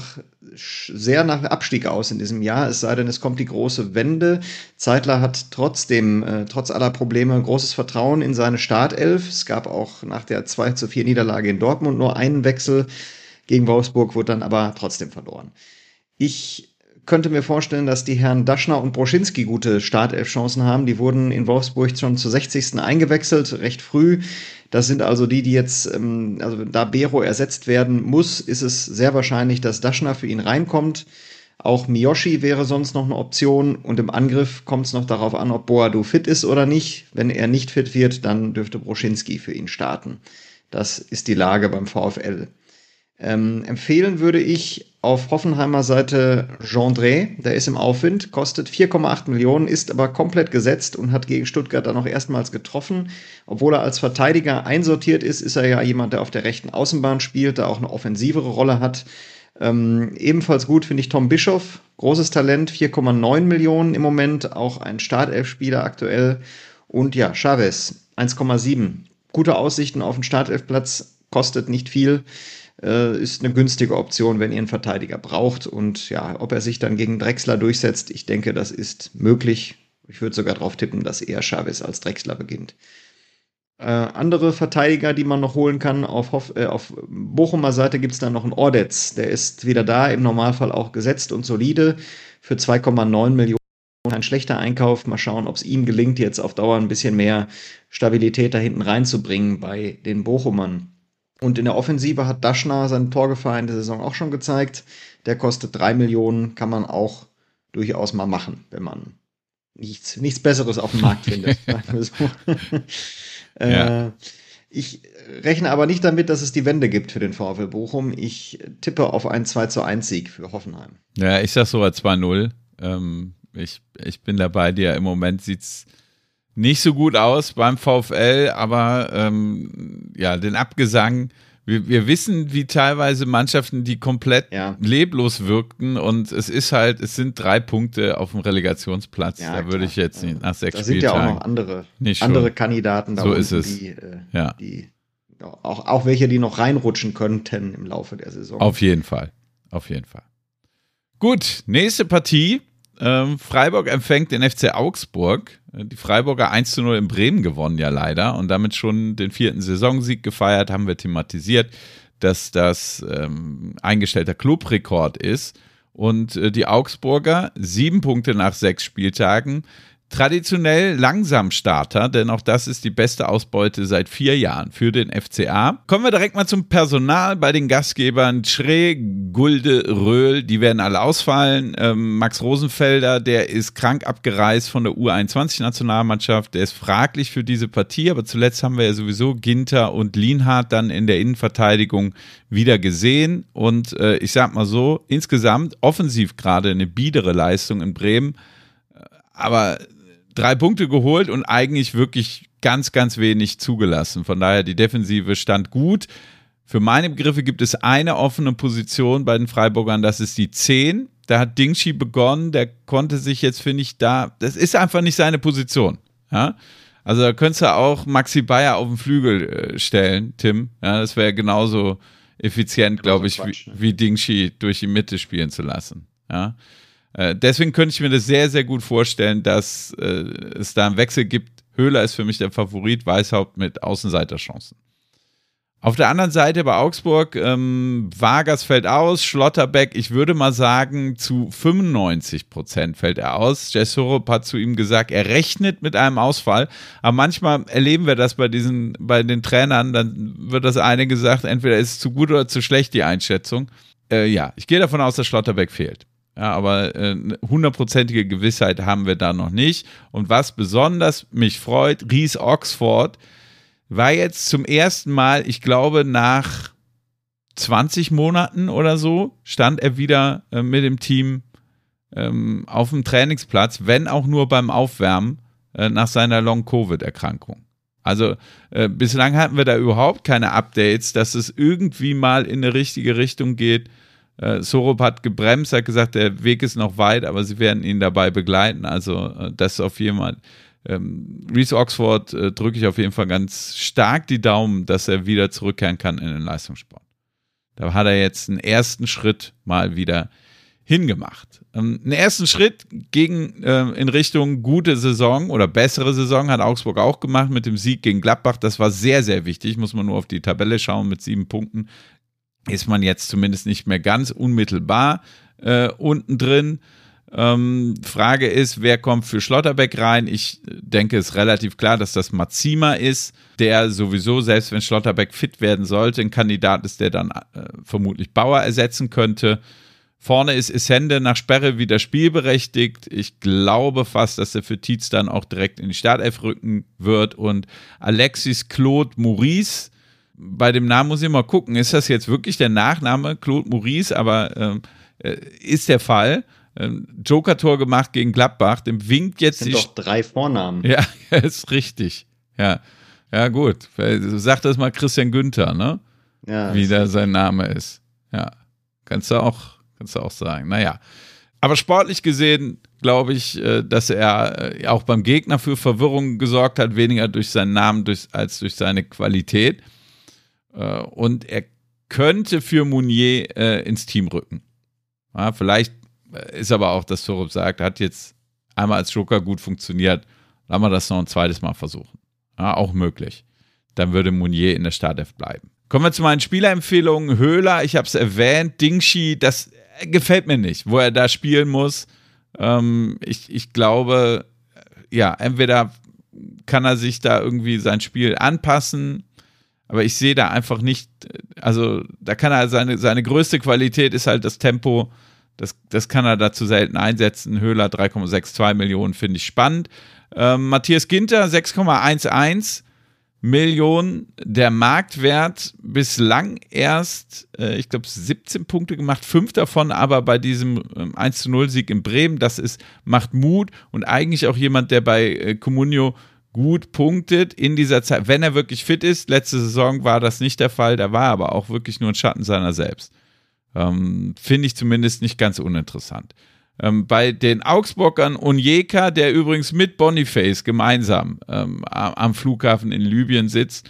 sehr nach Abstieg aus in diesem Jahr. Es sei denn, es kommt die große Wende. Zeitler hat trotzdem, äh, trotz aller Probleme, großes Vertrauen in seine Startelf. Es gab auch nach der zwei zu vier Niederlage in Dortmund nur einen Wechsel. Gegen Wolfsburg wurde dann aber trotzdem verloren. Ich könnte mir vorstellen, dass die Herren Daschner und Broschinski gute Startelf-Chancen haben. Die wurden in Wolfsburg schon zur sechzigsten eingewechselt, recht früh. Das sind also die, die jetzt, ähm, also da Bero ersetzt werden muss, ist es sehr wahrscheinlich, dass Daschner für ihn reinkommt. Auch Miyoshi wäre sonst noch eine Option. Und im Angriff kommt es noch darauf an, ob Boadou fit ist oder nicht. Wenn er nicht fit wird, dann dürfte Broschinski für ihn starten. Das ist die Lage beim VfL. Ähm, empfehlen würde ich auf Hoffenheimer Seite Gendré, der ist im Aufwind, kostet vier Komma acht Millionen, ist aber komplett gesetzt und hat gegen Stuttgart dann auch erstmals getroffen. Obwohl er als Verteidiger einsortiert ist, ist er ja jemand, der auf der rechten Außenbahn spielt, der auch eine offensivere Rolle hat. Ähm, ebenfalls gut finde ich Tom Bischoff, großes Talent, vier Komma neun Millionen im Moment, auch ein Startelfspieler aktuell. Und ja, Chavez, eins Komma sieben. Gute Aussichten auf den Startelfplatz, kostet nicht viel. Äh, ist eine günstige Option, wenn ihr einen Verteidiger braucht. Und ja, ob er sich dann gegen Drexler durchsetzt, ich denke, das ist möglich. Ich würde sogar darauf tippen, dass eher Chavez als Drexler beginnt. Äh, andere Verteidiger, die man noch holen kann, auf, Hoff, äh, auf Bochumer Seite gibt es dann noch einen Ordetz. Der ist wieder da, im Normalfall auch gesetzt und solide. Für zwei Komma neun Millionen ein schlechter Einkauf. Mal schauen, ob es ihm gelingt, jetzt auf Dauer ein bisschen mehr Stabilität da hinten reinzubringen bei den Bochumern. Und in der Offensive hat Daschner seinen Torgefahr in der Saison auch schon gezeigt. Der kostet drei Millionen, kann man auch durchaus mal machen, wenn man nichts, nichts Besseres auf dem Markt findet. so. ja. äh, ich rechne aber nicht damit, dass es die Wende gibt für den VfL Bochum. Ich tippe auf einen zwei zu eins Sieg für Hoffenheim. Ja, ich sag sogar zwei null. Ähm, ich, ich bin da bei dir. Im Moment sieht's nicht so gut aus beim VfL, aber ähm, ja, den Abgesang, wir, wir wissen, wie teilweise Mannschaften, die komplett ja. leblos wirkten und es ist halt, es sind drei Punkte auf dem Relegationsplatz, ja, da klar. würde ich jetzt nicht nach sechs Spieltagen. Da sind ja auch noch andere, andere Kandidaten da so unten, ist es. die, äh, ja. die auch, auch welche, die noch reinrutschen könnten im Laufe der Saison. Auf jeden Fall, auf jeden Fall. Gut, nächste Partie. Ähm, Freiburg empfängt den F C Augsburg. Die Freiburger eins zu null in Bremen gewonnen ja leider und damit schon den vierten Saisonsieg gefeiert, haben wir thematisiert, dass das ähm, eingestellter Clubrekord ist und äh, die Augsburger sieben Punkte nach sechs Spieltagen, traditionell Langsamstarter, denn auch das ist die beste Ausbeute seit vier Jahren für den F C A. Kommen wir direkt mal zum Personal bei den Gastgebern. Schree, Gulde, Röhl, die werden alle ausfallen. Ähm, Max Rosenfelder, der ist krank abgereist von der U einundzwanzig-Nationalmannschaft, der ist fraglich für diese Partie, aber zuletzt haben wir ja sowieso Ginter und Lienhardt dann in der Innenverteidigung wieder gesehen und äh, ich sag mal so, insgesamt offensiv gerade eine biedere Leistung in Bremen, aber drei Punkte geholt und eigentlich wirklich ganz, ganz wenig zugelassen. Von daher, die Defensive stand gut. Für meine Begriffe gibt es eine offene Position bei den Freiburgern, das ist die zehn. Da hat Dingshi begonnen, der konnte sich jetzt, finde ich, da, das ist einfach nicht seine Position. Ja? Also da könntest du auch Maxi Bayer auf den Flügel äh, stellen, Tim. Ja, das wäre genauso effizient, glaube ich, Quatsch, wie, ne? wie Dingshi durch die Mitte spielen zu lassen. Ja. Deswegen könnte ich mir das sehr, sehr gut vorstellen, dass äh, es da einen Wechsel gibt. Höhler ist für mich der Favorit, Weishaupt mit Außenseiterchancen. Auf der anderen Seite bei Augsburg, ähm, Vargas fällt aus, Schlotterbeck, ich würde mal sagen, zu fünfundneunzig Prozent fällt er aus. Jessurup hat zu ihm gesagt, er rechnet mit einem Ausfall, aber manchmal erleben wir das bei diesen, bei den Trainern, dann wird das eine gesagt, entweder ist es zu gut oder zu schlecht, die Einschätzung. Äh, ja, ich gehe davon aus, dass Schlotterbeck fehlt. Ja, aber eine hundertprozentige Gewissheit haben wir da noch nicht. Und was besonders mich freut, Reece Oxford war jetzt zum ersten Mal, ich glaube nach zwanzig Monaten oder so, stand er wieder äh, mit dem Team ähm, auf dem Trainingsplatz, wenn auch nur beim Aufwärmen. äh, nach seiner Long-Covid-Erkrankung. Also äh, bislang hatten wir da überhaupt keine Updates, dass es irgendwie mal in eine richtige Richtung geht. Äh, Sorup hat gebremst, hat gesagt, der Weg ist noch weit, aber sie werden ihn dabei begleiten. Also äh, das ist auf jeden Fall, ähm, Reece Oxford äh, drücke ich auf jeden Fall ganz stark die Daumen, dass er wieder zurückkehren kann in den Leistungssport. Da hat er jetzt einen ersten Schritt mal wieder hingemacht. Ähm, einen ersten Schritt gegen, äh, in Richtung gute Saison oder bessere Saison hat Augsburg auch gemacht mit dem Sieg gegen Gladbach. Das war sehr, sehr wichtig. Muss man nur auf die Tabelle schauen. Mit sieben Punkten ist man jetzt zumindest nicht mehr ganz unmittelbar äh, unten drin. Ähm, Frage ist, wer kommt für Schlotterbeck rein? Ich denke, es ist relativ klar, dass das Mazima ist, der sowieso, selbst wenn Schlotterbeck fit werden sollte, ein Kandidat ist, der dann äh, vermutlich Bauer ersetzen könnte. Vorne ist Essende nach Sperre wieder spielberechtigt. Ich glaube fast, dass er für Tietz dann auch direkt in die Startelf rücken wird. Und Alexis Claude Maurice, bei dem Namen muss ich mal gucken, ist das jetzt wirklich der Nachname Claude Maurice? Aber äh, ist der Fall. Joker-Tor gemacht gegen Gladbach, dem winkt jetzt das sind die doch drei Vornamen. Ja, ist richtig. Ja, ja gut. Sag das mal Christian Günther, ne? Ja, wie da sein Name ist. Ja, kannst du auch, kannst du auch sagen. Naja, aber sportlich gesehen glaube ich, dass er auch beim Gegner für Verwirrung gesorgt hat, weniger durch seinen Namen durch, als durch seine Qualität. Und er könnte für Mounier äh, ins Team rücken. Ja, vielleicht ist aber auch, dass Sorup sagt, hat jetzt einmal als Joker gut funktioniert, dann wir das noch ein zweites Mal versuchen. Ja, auch möglich. Dann würde Mounier in der Startelf bleiben. Kommen wir zu meinen Spielerempfehlungen. Höhler, ich habe es erwähnt, Dingshi, das gefällt mir nicht, wo er da spielen muss. Ähm, ich, ich glaube, ja, entweder kann er sich da irgendwie sein Spiel anpassen, aber ich sehe da einfach nicht, also da kann er, seine, seine größte Qualität ist halt das Tempo. Das, das kann er dazu selten einsetzen. Höhler drei Komma zweiundsechzig Millionen finde ich spannend. Ähm, Matthias Ginter sechs Komma elf Millionen. Der Marktwert bislang erst, äh, ich glaube, siebzehn Punkte gemacht, fünf davon aber bei diesem ähm, eins zu null Sieg in Bremen. Das ist, macht Mut und eigentlich auch jemand, der bei äh, Comunio gut punktet in dieser Zeit, wenn er wirklich fit ist. Letzte Saison war das nicht der Fall, da war er aber auch wirklich nur ein Schatten seiner selbst. Ähm, finde ich zumindest nicht ganz uninteressant. Ähm, bei den Augsburgern Onyeka, der übrigens mit Boniface gemeinsam ähm, am Flughafen in Libyen sitzt,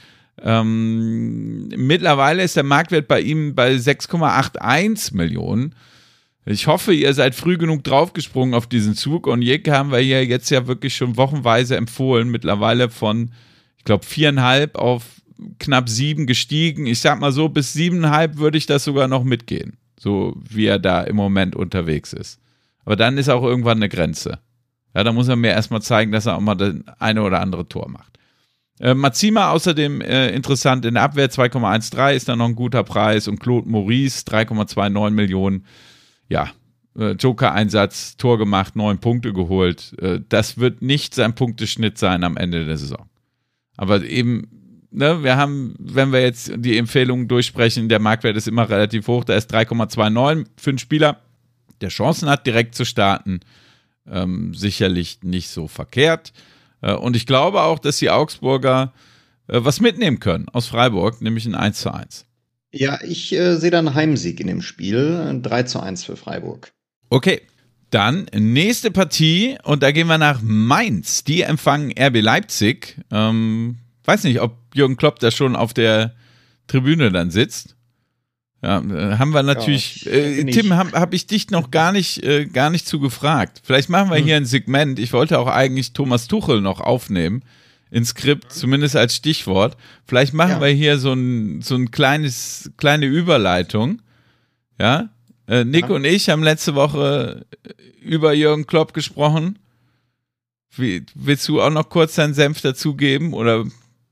ähm, mittlerweile ist der Marktwert bei ihm bei sechs Komma einundachtzig Millionen. Ich hoffe, ihr seid früh genug draufgesprungen auf diesen Zug. Onyeka haben wir hier jetzt ja wirklich schon wochenweise empfohlen, mittlerweile von, ich glaube, viereinhalb auf knapp sieben gestiegen. Ich sag mal so, bis siebeneinhalb würde ich das sogar noch mitgehen, so wie er da im Moment unterwegs ist. Aber dann ist auch irgendwann eine Grenze. Ja, da muss er mir erstmal zeigen, dass er auch mal das eine oder andere Tor macht. Äh, Mazima außerdem äh, interessant in der Abwehr, zwei Komma dreizehn ist da noch ein guter Preis und Claude Maurice, drei Komma neunundzwanzig Millionen. Ja, äh, Joker-Einsatz, Tor gemacht, neun Punkte geholt. Äh, das wird nicht sein Punkteschnitt sein am Ende der Saison. Aber eben Ne, wir haben, wenn wir jetzt die Empfehlungen durchsprechen, der Marktwert ist immer relativ hoch, da ist drei Komma neunundzwanzig für einen Spieler, der Chancen hat, direkt zu starten, ähm, sicherlich nicht so verkehrt. Äh, und ich glaube auch, dass die Augsburger äh, was mitnehmen können aus Freiburg, nämlich ein eins zu eins. Ja, ich äh, sehe da einen Heimsieg in dem Spiel, drei zu eins für Freiburg. Okay, dann nächste Partie und da gehen wir nach Mainz. Die empfangen R B Leipzig. Ähm, weiß nicht, ob Jürgen Klopp da schon auf der Tribüne dann sitzt. Ja, haben wir natürlich, ja, äh, Tim, habe hab ich dich noch gar nicht, äh, gar nicht zu gefragt. Vielleicht machen wir hm. hier ein Segment. Ich wollte auch eigentlich Thomas Tuchel noch aufnehmen ins Skript, zumindest als Stichwort. Vielleicht machen ja. wir hier so ein, so ein kleines, kleine Überleitung. Ja, äh, Nick ja. und ich haben letzte Woche über Jürgen Klopp gesprochen. Wie, willst du auch noch kurz deinen Senf dazugeben, oder?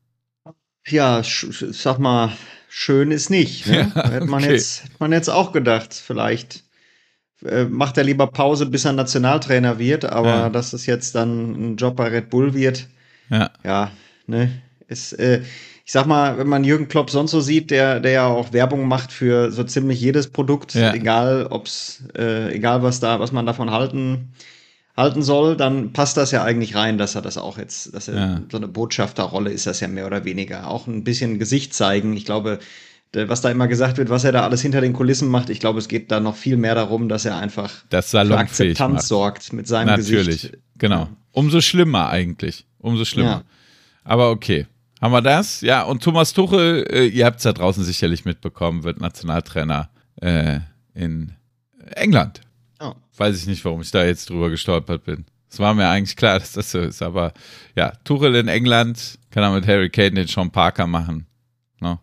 Ja, sch- sag mal, schön ist nicht. Ne? Ja, hätte, man okay. jetzt, hätte man jetzt auch gedacht, vielleicht äh, macht er lieber Pause, bis er Nationaltrainer wird, aber ja. dass es jetzt dann ein Job bei Red Bull wird, ja, ja ne, ist, äh, ich sag mal, wenn man Jürgen Klopp sonst so sieht, der, der ja auch Werbung macht für so ziemlich jedes Produkt, ja. egal ob's, äh, egal was da, was man davon halten halten soll, dann passt das ja eigentlich rein, dass er das auch jetzt, dass er Ja. so eine Botschafterrolle ist das ja mehr oder weniger. Auch ein bisschen Gesicht zeigen. Ich glaube, der- was da immer gesagt wird, was er da alles hinter den Kulissen macht, ich glaube, es geht da noch viel mehr darum, dass er einfach Das für salonfähig Akzeptanz macht. sorgt mit seinem Natürlich, Gesicht. genau. Umso schlimmer eigentlich. Umso schlimmer. Ja. Aber okay. Haben wir das? Ja, und Thomas Tuchel, äh, ihr habt es da draußen sicherlich mitbekommen, wird Nationaltrainer äh, in England. Oh. Weiß ich nicht, warum ich da jetzt drüber gestolpert bin. Es war mir eigentlich klar, dass das so ist. Aber ja, Tuchel in England kann er mit Harry Kane den Sean Parker machen. No?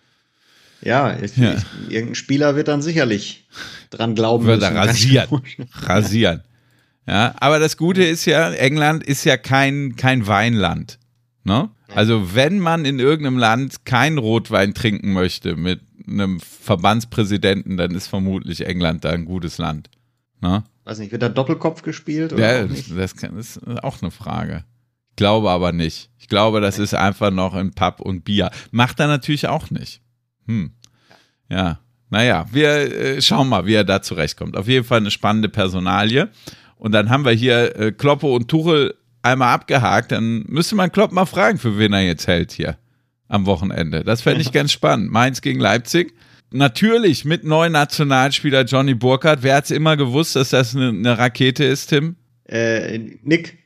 Ja, ich, Ja. Ich, irgendein Spieler wird dann sicherlich dran glauben Wird er müssen. rasieren. Rasieren. Ja, aber das Gute ist ja, England ist ja kein, kein Weinland. Ne? Also wenn man in irgendeinem Land kein Rotwein trinken möchte mit einem Verbandspräsidenten, dann ist vermutlich England da ein gutes Land. Ne? Weiß nicht, wird da Doppelkopf gespielt? Oder Ja, auch nicht? das, kann, das ist auch eine Frage. Ich glaube aber nicht. Ich glaube, das ist einfach noch in Pub und Bier. Macht er natürlich auch nicht. Hm. Ja, naja, wir äh, schauen mal, wie er da zurechtkommt. Auf jeden Fall eine spannende Personalie. Und dann haben wir hier äh, Kloppe und Tuchel einmal abgehakt. Dann müsste man Klopp mal fragen, für wen er jetzt hält hier am Wochenende. Das fände ich ganz spannend. Mainz gegen Leipzig. Natürlich mit neuen Nationalspieler Johnny Burkhardt. Wer hat es immer gewusst, dass das eine, eine Rakete ist, Tim? Äh, Nick,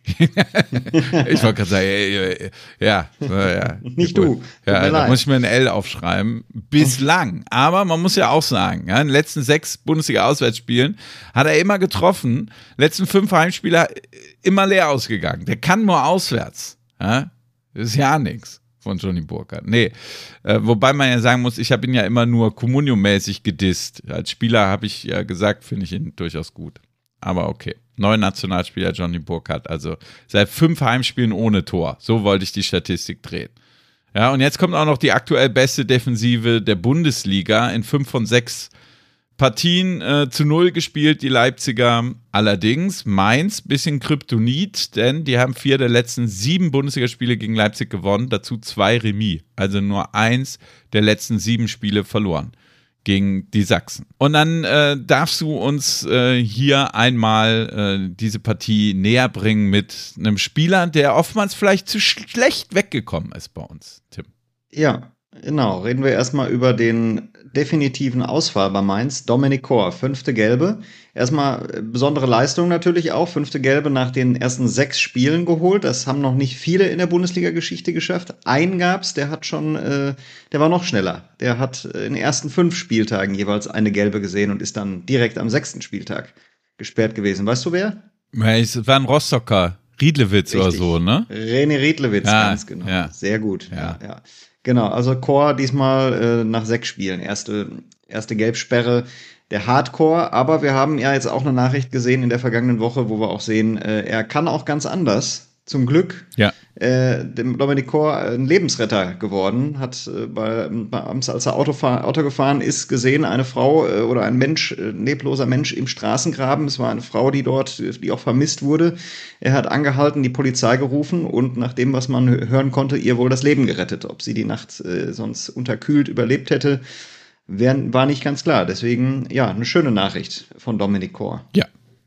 Ich wollte gerade sagen, äh, äh, ja, äh, ja. Nicht du. Tut Ja, mir da leid. muss ich mir ein L aufschreiben. Bislang. Aber man muss ja auch sagen, ja, in den letzten sechs Bundesliga-Auswärtsspielen hat er immer getroffen. Letzten fünf Heimspieler immer leer ausgegangen. Der kann nur auswärts. Ja? Das ist ja nichts von Johnny Burkhardt. Nee, äh, wobei man ja sagen muss, ich habe ihn ja immer nur Comunio-mäßig gedisst. Als Spieler habe ich ja gesagt, finde ich ihn durchaus gut. Aber okay. Neuer Nationalspieler Johnny Burkhardt, also seit fünf Heimspielen ohne Tor. So wollte ich die Statistik drehen. Ja, und jetzt kommt auch noch die aktuell beste Defensive der Bundesliga in fünf von sechs Partien äh, zu null gespielt, die Leipziger. Allerdings Mainz, bisschen Kryptonit, denn die haben vier der letzten sieben Bundesligaspiele gegen Leipzig gewonnen, dazu zwei Remis. Also nur eins der letzten sieben Spiele verloren gegen die Sachsen. Und dann äh, darfst du uns äh, hier einmal äh, diese Partie näher bringen mit einem Spieler, der oftmals vielleicht zu sch- schlecht weggekommen ist bei uns, Tim. Ja, genau. Reden wir erstmal über den definitiven Ausfall bei Mainz. Dominic Kor, fünfte Gelbe. Erstmal äh, besondere Leistung natürlich auch. Fünfte Gelbe nach den ersten sechs Spielen geholt. Das haben noch nicht viele in der Bundesliga-Geschichte geschafft. Einen gab's, der hat schon, äh, der war noch schneller. Der hat äh, in den ersten fünf Spieltagen jeweils eine Gelbe gesehen und ist dann direkt am sechsten Spieltag gesperrt gewesen. Weißt du wer? Ja, es war ein Rostocker, Riedlewitz oder Richtig. so, ne? René Riedlewitz, Ja, ganz genau. ja. Sehr gut. Ja. Ja, ja. Genau, also Kor diesmal äh, nach sechs Spielen. Erste, erste Gelbsperre. Der Hardcore, aber wir haben ja jetzt auch eine Nachricht gesehen in der vergangenen Woche, wo wir auch sehen, äh, er kann auch ganz anders. Zum Glück. Ja. Äh, dem Dominic Kor ein Lebensretter geworden, hat äh, bei, bei, als er Auto, fahr, Auto gefahren ist, gesehen, eine Frau äh, oder ein Mensch, äh, lebloser Mensch im Straßengraben. Es war eine Frau, die dort, die auch vermisst wurde. Er hat angehalten, die Polizei gerufen und nach dem, was man hören konnte, ihr wohl das Leben gerettet. Ob sie die Nacht äh, sonst unterkühlt überlebt hätte, wär, war nicht ganz klar. Deswegen, ja, eine schöne Nachricht von Dominic Kor. Ja.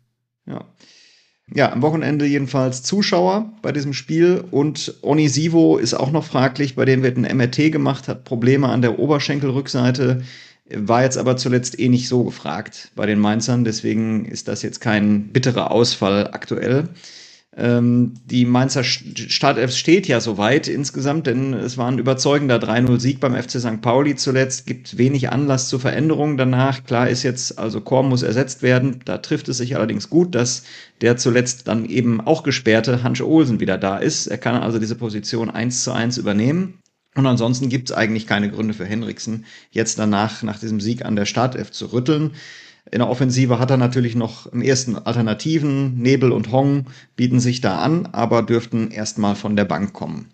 Ja. Ja, am Wochenende jedenfalls Zuschauer bei diesem Spiel und Onisivo ist auch noch fraglich, bei dem wird ein M R T gemacht, hat Probleme an der Oberschenkelrückseite, war jetzt aber zuletzt eh nicht so gefragt bei den Mainzern, deswegen ist das jetzt kein bitterer Ausfall aktuell. Ähm, die Mainzer Startelf steht ja soweit insgesamt, denn es war ein überzeugender drei null Sieg beim F C Sankt Pauli zuletzt, gibt wenig Anlass zu Veränderungen danach. Klar ist jetzt, also Kor muss ersetzt werden, da trifft es sich allerdings gut, dass der zuletzt dann eben auch gesperrte Hans Olsen wieder da ist. Er kann also diese Position eins zu eins übernehmen. Und ansonsten gibt es eigentlich keine Gründe für Henriksen, jetzt danach, nach diesem Sieg an der Startelf zu rütteln. In der Offensive hat er natürlich noch im ersten Alternativen. Nebel und Hong bieten sich da an, aber dürften erstmal von der Bank kommen.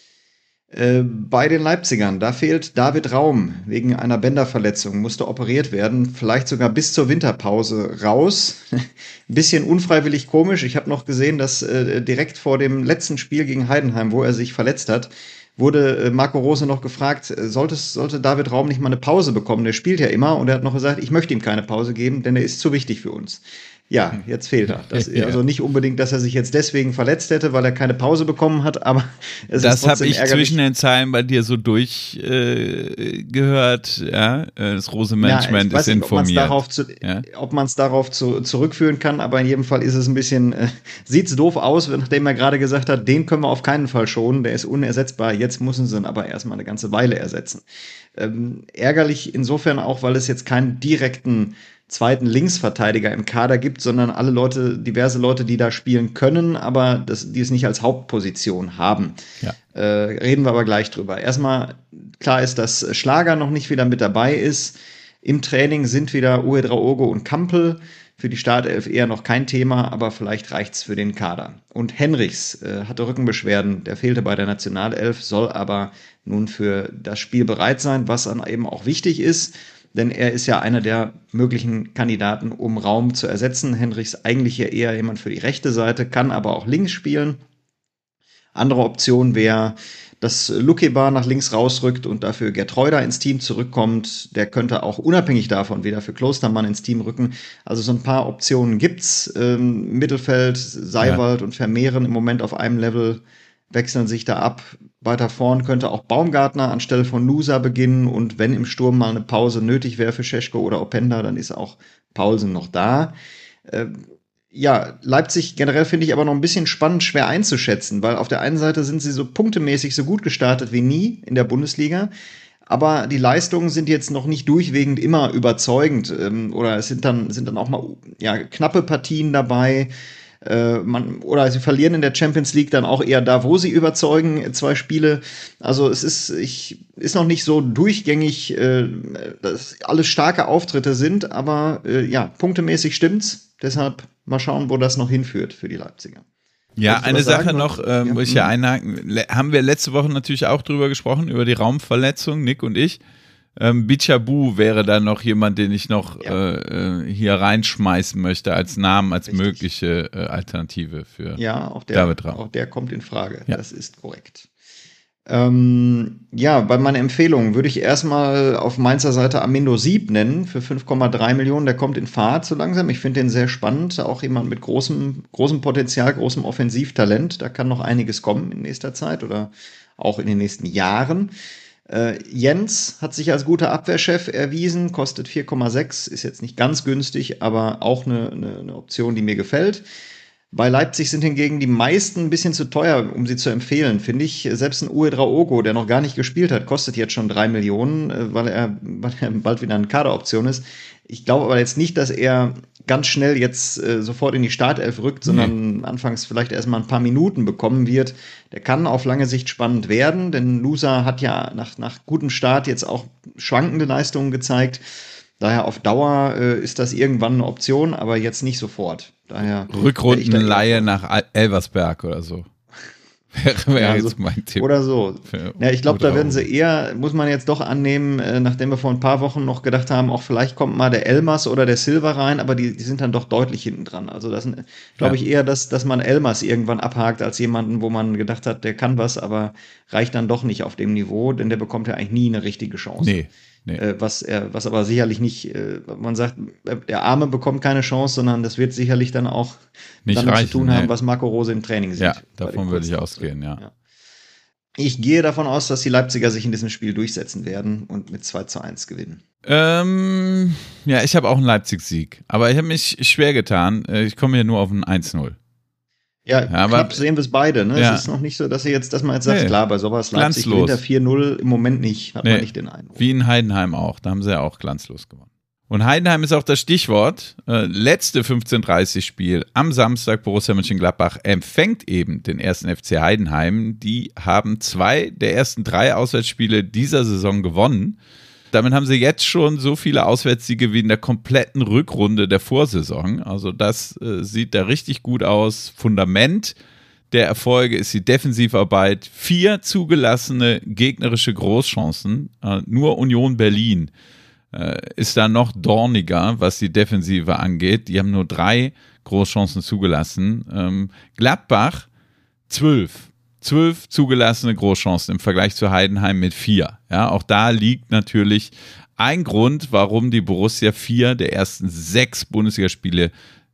Äh, bei den Leipzigern, da fehlt David Raum wegen einer Bänderverletzung, musste operiert werden, vielleicht sogar bis zur Winterpause raus. Ein bisschen unfreiwillig komisch. Ich habe noch gesehen, dass äh, direkt vor dem letzten Spiel gegen Heidenheim, wo er sich verletzt hat, wurde Marco Rose noch gefragt, sollte, sollte David Raum nicht mal eine Pause bekommen? Der spielt ja immer und er hat noch gesagt, ich möchte ihm keine Pause geben, denn er ist zu wichtig für uns. ja, jetzt fehlt er. Das, ja. Also nicht unbedingt, dass er sich jetzt deswegen verletzt hätte, weil er keine Pause bekommen hat, aber es das ist trotzdem habe ich ärgerlich. Zwischen den Zeilen bei dir so durchgehört, äh, ja, das Rose-Management ja, ist informiert. Darauf zu, ja? Ob man es darauf zu, zurückführen kann, aber in jedem Fall ist es ein bisschen, äh, sieht es doof aus, nachdem er gerade gesagt hat, den können wir auf keinen Fall schonen, der ist unersetzbar, jetzt müssen sie ihn aber erstmal eine ganze Weile ersetzen. Ähm, ärgerlich insofern auch, weil es jetzt keinen direkten zweiten Linksverteidiger im Kader gibt, sondern alle Leute, diverse Leute, die da spielen können, aber das, die es nicht als Hauptposition haben. Ja. Äh, reden wir aber gleich drüber. Erstmal, klar ist, dass Schlager noch nicht wieder mit dabei ist. Im Training sind wieder Uedraogo und Kampel. Für die Startelf eher noch kein Thema, aber vielleicht reicht's für den Kader. Und Henrichs äh, hatte Rückenbeschwerden, der fehlte bei der Nationalelf, soll aber nun für das Spiel bereit sein, was dann eben auch wichtig ist, denn er ist ja einer der möglichen Kandidaten, um Raum zu ersetzen. Henrichs eigentlich ja eher jemand für die rechte Seite, kann aber auch links spielen. Andere Option wäre, dass Lukeba nach links rausrückt und dafür Gertreuder ins Team zurückkommt. Der könnte auch unabhängig davon wieder für Klostermann ins Team rücken. Also so ein paar Optionen gibt's. Ähm, Mittelfeld, Seiwald ja. und Vermehren im Moment auf einem Level, wechseln sich da ab. Weiter vorn könnte auch Baumgartner anstelle von Nusa beginnen. Und wenn im Sturm mal eine Pause nötig wäre für Šeško oder Openda, dann ist auch Paulsen noch da. Ähm, Ja, Leipzig generell finde ich aber noch ein bisschen spannend, schwer einzuschätzen, weil auf der einen Seite sind sie so punktemäßig so gut gestartet wie nie in der Bundesliga, aber die Leistungen sind jetzt noch nicht durchwegend immer überzeugend ähm, oder es sind dann, sind dann auch mal ja, knappe Partien dabei. Äh, man, oder sie verlieren in der Champions League dann auch eher da, wo sie überzeugen, zwei Spiele. Also es ist, ich, ist noch nicht so durchgängig, äh, dass alles starke Auftritte sind, aber äh, ja, punktemäßig stimmt's. Deshalb mal schauen, wo das noch hinführt für die Leipziger. Ja, eine Sache sagen? noch, ähm, ja. muss ich ja einhaken. Le- haben wir letzte Woche natürlich auch drüber gesprochen, über die Raumverletzung, Nick und ich. Ähm, Bichabu wäre da noch jemand, den ich noch ja. äh, hier reinschmeißen möchte als Namen, als Richtig. mögliche äh, Alternative für ja, auch der, David Raum. Auch der kommt in Frage, ja. das ist korrekt. Ähm, ja, bei meiner Empfehlung würde ich erstmal auf Mainzer Seite Amindo Sieb nennen für fünf Komma drei Millionen. Der kommt in Fahrt so langsam. Ich finde den sehr spannend. Auch jemand mit großem, großem Potenzial, großem Offensivtalent. Da kann noch einiges kommen in nächster Zeit oder auch in den nächsten Jahren. Äh, Jens hat sich als guter Abwehrchef erwiesen, kostet vier Komma sechs, ist jetzt nicht ganz günstig, aber auch eine, eine, eine Option, die mir gefällt. Bei Leipzig sind hingegen die meisten ein bisschen zu teuer, um sie zu empfehlen, finde ich. Selbst ein Uedraogo, der noch gar nicht gespielt hat, kostet jetzt schon drei Millionen, weil er, weil er bald wieder eine Kaderoption ist. Ich glaube aber jetzt nicht, dass er ganz schnell jetzt äh, sofort in die Startelf rückt, sondern nee. anfangs vielleicht erstmal ein paar Minuten bekommen wird. Der kann auf lange Sicht spannend werden, denn Nusa hat ja nach, nach gutem Start jetzt auch schwankende Leistungen gezeigt. Daher auf Dauer äh, ist das irgendwann eine Option, aber jetzt nicht sofort. Daher Rückrundenleihe nach Elversberg oder so. Wäre wär ja, jetzt so, mein Tipp. Oder so. Ja, ich glaube, da werden sie eher, muss man jetzt doch annehmen, äh, nachdem wir vor ein paar Wochen noch gedacht haben, auch vielleicht kommt mal der Elmas oder der Silva rein, aber die, die sind dann doch deutlich hinten dran. Also das glaube ich eher, dass, dass man Elmas irgendwann abhakt als jemanden, wo man gedacht hat, der kann was, aber reicht dann doch nicht auf dem Niveau, denn der bekommt ja eigentlich nie eine richtige Chance. Nee. Nee. Äh, was er, was aber sicherlich nicht, äh, man sagt, der Arme bekommt keine Chance, sondern das wird sicherlich dann auch nicht damit reichen, zu tun haben, nee. was Marco Rose im Training sieht. Ja, davon würde ich ausgehen, ja. ja. Ich gehe davon aus, dass die Leipziger sich in diesem Spiel durchsetzen werden und mit zwei zu eins gewinnen. Ähm, ja, ich habe auch einen Leipzig-Sieg, aber ich habe mich schwer getan. Ich komme hier nur auf ein eins null. Ja, ja, knapp aber, sehen wir es beide. Ne? Ja. Es ist noch nicht so, dass, ihr jetzt, dass man jetzt sagt, nee. klar, bei sowas Leipzig gewinnt er vier null, im Moment nicht, hat nee. man nicht den Eindruck. Wie in Heidenheim auch, da haben sie ja auch glanzlos gewonnen. Und Heidenheim ist auch das Stichwort. Äh, letzte fünfzehn Uhr dreißig Spiel am Samstag, Borussia Mönchengladbach empfängt eben den ersten F C Heidenheim. Die haben zwei der ersten drei Auswärtsspiele dieser Saison gewonnen. Damit haben sie jetzt schon so viele Auswärtssiege wie in der kompletten Rückrunde der Vorsaison. Also das äh, sieht da richtig gut aus. Fundament der Erfolge ist die Defensivarbeit. Vier zugelassene gegnerische Großchancen. Äh, nur Union Berlin äh, ist da noch dorniger, was die Defensive angeht. Die haben nur drei Großchancen zugelassen. Ähm, Gladbach zwölf. Zwölf zugelassene Großchancen im Vergleich zu Heidenheim mit vier. Ja, auch da liegt natürlich ein Grund, warum die Borussia vier der ersten sechs Bundesligaspiele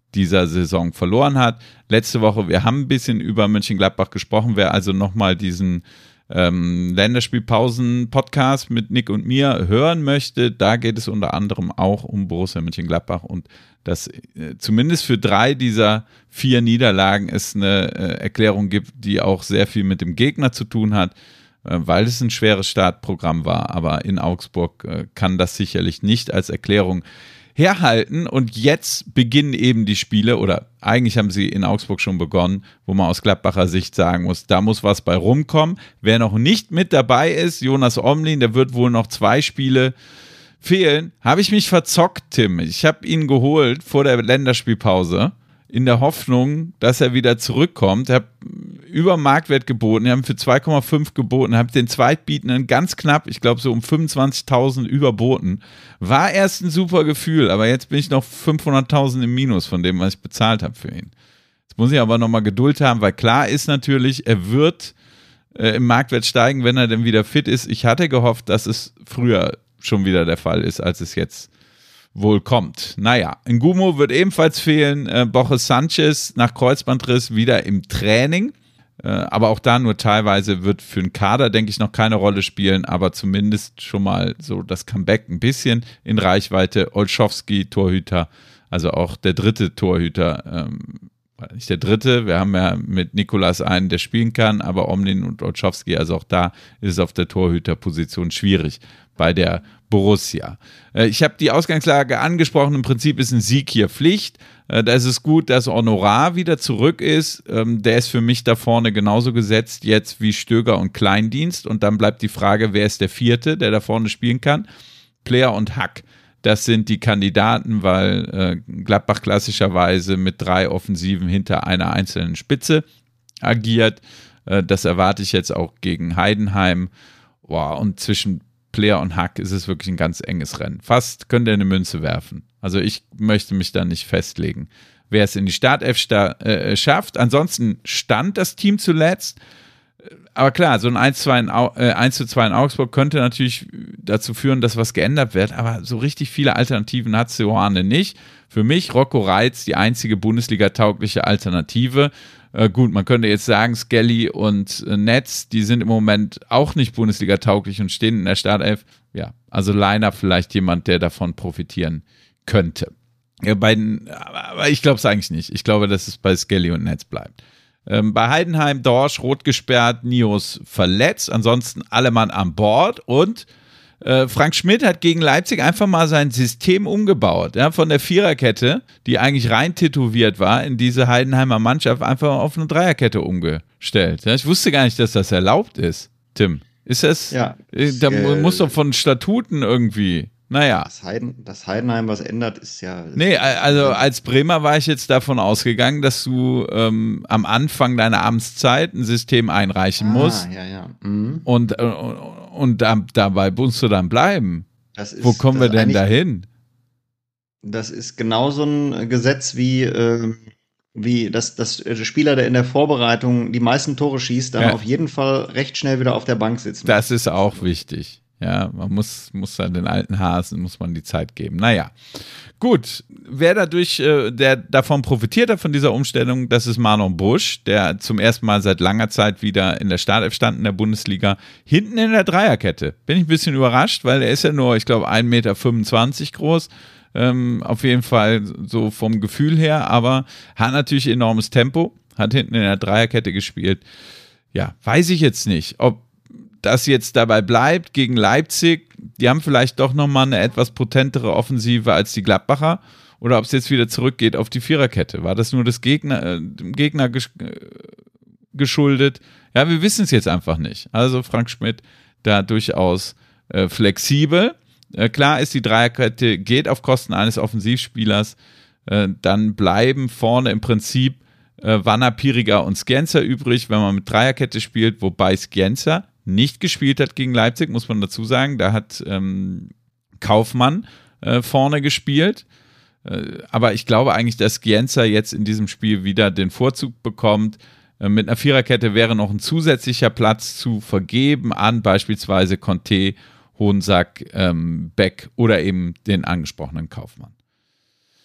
dieser Saison verloren hat. Letzte Woche, wir haben ein bisschen über Mönchengladbach gesprochen, wer also nochmal diesen ähm, Länderspielpausen-Podcast mit Nick und mir hören möchte, da geht es unter anderem auch um Borussia Mönchengladbach und dass äh, zumindest für drei dieser vier Niederlagen es eine äh, Erklärung gibt, die auch sehr viel mit dem Gegner zu tun hat, äh, weil es ein schweres Startprogramm war, aber in Augsburg äh, kann das sicherlich nicht als Erklärung herhalten und jetzt beginnen eben die Spiele oder eigentlich haben sie in Augsburg schon begonnen, wo man aus Gladbacher Sicht sagen muss, da muss was bei rumkommen. Wer noch nicht mit dabei ist, Jonas Omlin, der wird wohl noch zwei Spiele fehlen. Habe ich mich verzockt, Tim. Ich habe ihn geholt vor der Länderspielpause in der Hoffnung, dass er wieder zurückkommt. Ich habe über Marktwert geboten, wir haben für zwei Komma fünf geboten, habe den Zweitbietenden ganz knapp, ich glaube so um fünfundzwanzigtausend überboten. War erst ein super Gefühl, aber jetzt bin ich noch fünfhunderttausend im Minus von dem, was ich bezahlt habe für ihn. Jetzt muss ich aber nochmal Geduld haben, weil klar ist natürlich, er wird äh, im Marktwert steigen, wenn er denn wieder fit ist. Ich hatte gehofft, dass es früher schon wieder der Fall ist, als es jetzt wohl kommt. Naja, Ngumo wird ebenfalls fehlen. Äh, Borges Sanchez nach Kreuzbandriss wieder im Training. Äh, aber auch da nur teilweise wird für den Kader, denke ich, noch keine Rolle spielen, aber zumindest schon mal so das Comeback ein bisschen in Reichweite. Olszewski, Torhüter, also auch der dritte Torhüter, ähm, nicht der dritte, wir haben ja mit Nikolas einen, der spielen kann, aber Omlin und Olszewski, also auch da ist es auf der Torhüterposition schwierig bei der Borussia. Ich habe die Ausgangslage angesprochen, im Prinzip ist ein Sieg hier Pflicht. Da ist es gut, dass Honorar wieder zurück ist. Der ist für mich da vorne genauso gesetzt jetzt wie Stöger und Kleindienst und dann bleibt die Frage, wer ist der Vierte, der da vorne spielen kann? Player und Hack. Das sind die Kandidaten, weil äh, Gladbach klassischerweise mit drei Offensiven hinter einer einzelnen Spitze agiert. Äh, das erwarte ich jetzt auch gegen Heidenheim. Boah, und zwischen Player und Hack ist es wirklich ein ganz enges Rennen. Fast könnt ihr eine Münze werfen. Also ich möchte mich da nicht festlegen, wer es in die Startelf sta- äh, schafft. Ansonsten stand das Team zuletzt. Aber klar, so ein eins zu zwei in Augsburg könnte natürlich dazu führen, dass was geändert wird, aber so richtig viele Alternativen hat Seoane nicht. Für mich Rocco Reitz die einzige Bundesliga-taugliche Alternative. Äh, gut, man könnte jetzt sagen, Skelly und äh, Netz, die sind im Moment auch nicht Bundesliga-tauglich und stehen in der Startelf. Ja, also Leiner vielleicht jemand, der davon profitieren könnte. Ja, bei, aber ich glaube es eigentlich nicht. Ich glaube, dass es bei Skelly und Netz bleibt. Ähm, bei Heidenheim, Dorsch, rot gesperrt, Nios verletzt, ansonsten alle Mann an Bord und äh, Frank Schmidt hat gegen Leipzig einfach mal sein System umgebaut, ja, von der Viererkette, die eigentlich rein tätowiert war, in diese Heidenheimer Mannschaft einfach auf eine Dreierkette umgestellt. Ja, ich wusste gar nicht, dass das erlaubt ist, Tim. Ist das, ja, äh, da äh, muss doch von Statuten irgendwie... Naja. Das, Heiden, das Heidenheim was ändert, ist ja... Nee, also als Bremer war ich jetzt davon ausgegangen, dass du ähm, am Anfang deiner Amtszeit ein System einreichen ah, musst. Ja, ja. Mhm. Und, äh, und da, dabei musst du dann bleiben. Das ist, Wo kommen wir denn dahin? Das ist genauso ein Gesetz wie, äh, wie dass das Spieler, der in der Vorbereitung die meisten Tore schießt, dann ja. auf jeden Fall recht schnell wieder auf der Bank sitzen. Das ist auch wichtig. Ja, man muss, muss dann den alten Hasen, muss man die Zeit geben. Naja, gut. Wer dadurch, äh, der davon profitiert hat von dieser Umstellung, das ist Marlon Busch, der zum ersten Mal seit langer Zeit wieder in der Startelf stand in der Bundesliga. Hinten in der Dreierkette. Bin ich ein bisschen überrascht, weil er ist ja nur, ich glaube, ein Meter fünfundzwanzig groß. Ähm, auf jeden Fall so vom Gefühl her, aber hat natürlich enormes Tempo, hat hinten in der Dreierkette gespielt. Ja, weiß ich jetzt nicht, ob das jetzt dabei bleibt gegen Leipzig, die haben vielleicht doch nochmal eine etwas potentere Offensive als die Gladbacher, oder ob es jetzt wieder zurückgeht auf die Viererkette. War das nur das Gegner, äh, dem Gegner gesch- geschuldet? Ja, wir wissen es jetzt einfach nicht. Also Frank Schmidt da durchaus äh, flexibel. Äh, klar ist, die Dreierkette geht auf Kosten eines Offensivspielers. Äh, dann bleiben vorne im Prinzip äh, Wanner, Piriger und Scienza übrig, wenn man mit Dreierkette spielt, wobei Scienza nicht gespielt hat gegen Leipzig, muss man dazu sagen. Da hat ähm, Kaufmann äh, vorne gespielt. Äh, aber ich glaube eigentlich, dass Scienza jetzt in diesem Spiel wieder den Vorzug bekommt. Äh, mit einer Viererkette wäre noch ein zusätzlicher Platz zu vergeben an beispielsweise Conte, Hohensack, ähm, Beck oder eben den angesprochenen Kaufmann.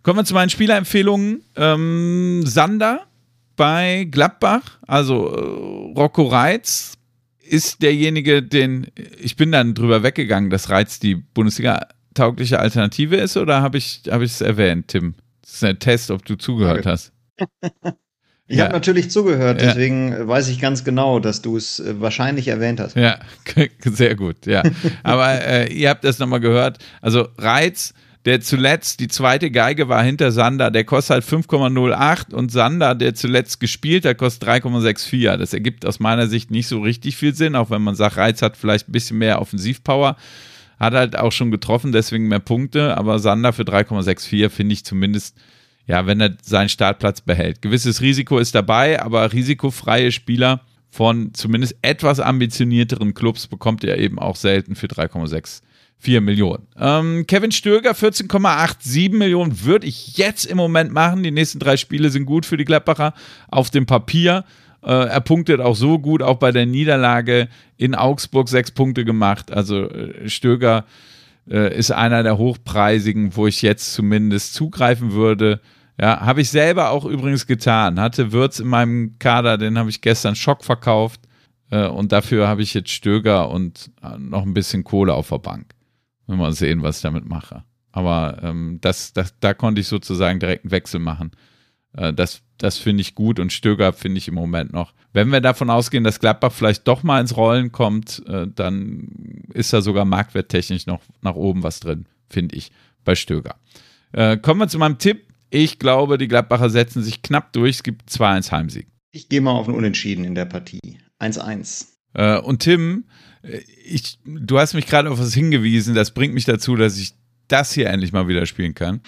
Kommen wir zu meinen Spielerempfehlungen. Ähm, Sander bei Gladbach, also äh, Rocco Reitz ist derjenige, den ich bin dann drüber weggegangen, dass Reitz die Bundesliga-taugliche Alternative ist, oder habe ich habe ich es erwähnt, Tim? Das ist ein Test, ob du zugehört okay. hast. Ich ja. habe natürlich zugehört, deswegen ja. weiß ich ganz genau, dass du es äh, wahrscheinlich erwähnt hast. Ja, sehr gut, ja. Aber äh, ihr habt das nochmal gehört. Also Reitz, der zuletzt die zweite Geige war hinter Sander, der kostet halt fünf Komma null acht und Sander, der zuletzt gespielt hat, kostet drei Komma vierundsechzig. Das ergibt aus meiner Sicht nicht so richtig viel Sinn, auch wenn man sagt, Reitz hat vielleicht ein bisschen mehr Offensivpower, hat halt auch schon getroffen, deswegen mehr Punkte, aber Sander für drei Komma vierundsechzig finde ich zumindest, ja, wenn er seinen Startplatz behält. Gewisses Risiko ist dabei, aber risikofreie Spieler von zumindest etwas ambitionierteren Clubs bekommt er eben auch selten für drei Komma vierundsechzig Millionen. Ähm, Kevin Stöger, vierzehn Komma siebenundachtzig Millionen würde ich jetzt im Moment machen. Die nächsten drei Spiele sind gut für die Gladbacher auf dem Papier. Äh, er punktet auch so gut, auch bei der Niederlage in Augsburg sechs Punkte gemacht. Also äh, Stöger äh, ist einer der hochpreisigen, wo ich jetzt zumindest zugreifen würde. Ja, habe ich selber auch übrigens getan. Hatte Würz in meinem Kader, den habe ich gestern Schock verkauft. Äh, und dafür habe ich jetzt Stöger und äh, noch ein bisschen Kohle auf der Bank. Mal sehen, was ich damit mache. Aber ähm, das, das, da konnte ich sozusagen direkt einen Wechsel machen. Äh, das das finde ich gut und Stöger finde ich im Moment noch. Wenn wir davon ausgehen, dass Gladbach vielleicht doch mal ins Rollen kommt, äh, dann ist da sogar marktwerttechnisch noch nach oben was drin, finde ich, bei Stöger. Äh, kommen wir zu meinem Tipp. Ich glaube, die Gladbacher setzen sich knapp durch. Es gibt zwei eins Heimsieg. Ich gehe mal auf einen Unentschieden in der Partie. eins eins. Äh, und Tim, ich, du hast mich gerade auf was hingewiesen, das bringt mich dazu, dass ich das hier endlich mal wieder spielen kann.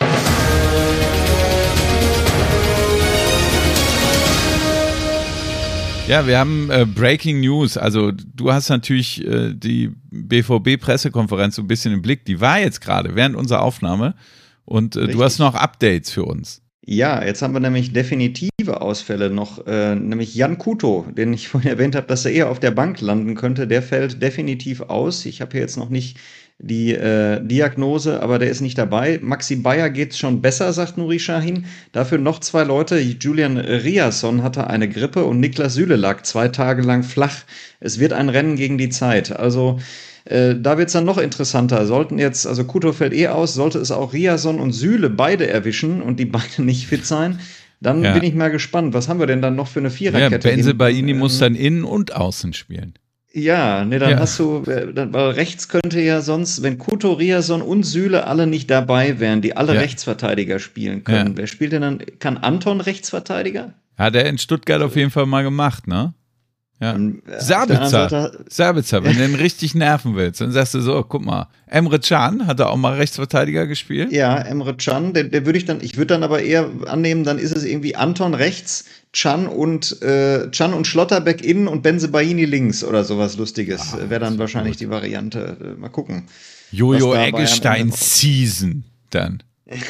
Ja, wir haben äh, Breaking News, also du hast natürlich äh, die B V B-Pressekonferenz so ein bisschen im Blick, die war jetzt gerade während unserer Aufnahme und äh, du hast noch Updates für uns. Ja, jetzt haben wir nämlich definitive Ausfälle noch, äh, nämlich Jan Kuto, den ich vorhin erwähnt habe, dass er eher auf der Bank landen könnte, der fällt definitiv aus. Ich habe hier jetzt noch nicht die äh, Diagnose, aber der ist nicht dabei. Maxi Bayer geht's schon besser, sagt Nuri Sahin. Dafür noch zwei Leute. Julian Riasson hatte eine Grippe und Niklas Süle lag zwei Tage lang flach. Es wird ein Rennen gegen die Zeit. Also Äh, da wird es dann noch interessanter. Sollten jetzt, also Kuto fällt eh aus, sollte es auch Riasson und Süle beide erwischen und die beide nicht fit sein, dann ja. bin ich mal gespannt. Was haben wir denn dann noch für eine Viererkette? Ja, Bensebaini ähm, muss dann innen und außen spielen. Ja, ne, dann ja. hast du, dann, weil rechts könnte ja sonst, wenn Kuto, Riasson und Süle alle nicht dabei wären, die alle ja. Rechtsverteidiger spielen können. Ja. Wer spielt denn dann? Kann Anton Rechtsverteidiger? Hat er in Stuttgart auf jeden Fall mal gemacht, ne? Ja. Und, äh, Sabitzer, Sabitzer, wenn du den richtig nerven willst, dann sagst du so, guck mal, Emre Can hat er auch mal Rechtsverteidiger gespielt. Ja, Emre Can, der, der würde ich dann, ich würde dann aber eher annehmen, dann ist es irgendwie Anton rechts, Can und äh, Can und Schlotterbeck innen und Bensebaini links oder sowas Lustiges. Ah, wäre dann wahrscheinlich gut. Die Variante. Mal gucken. Jojo Eggestein Season dann.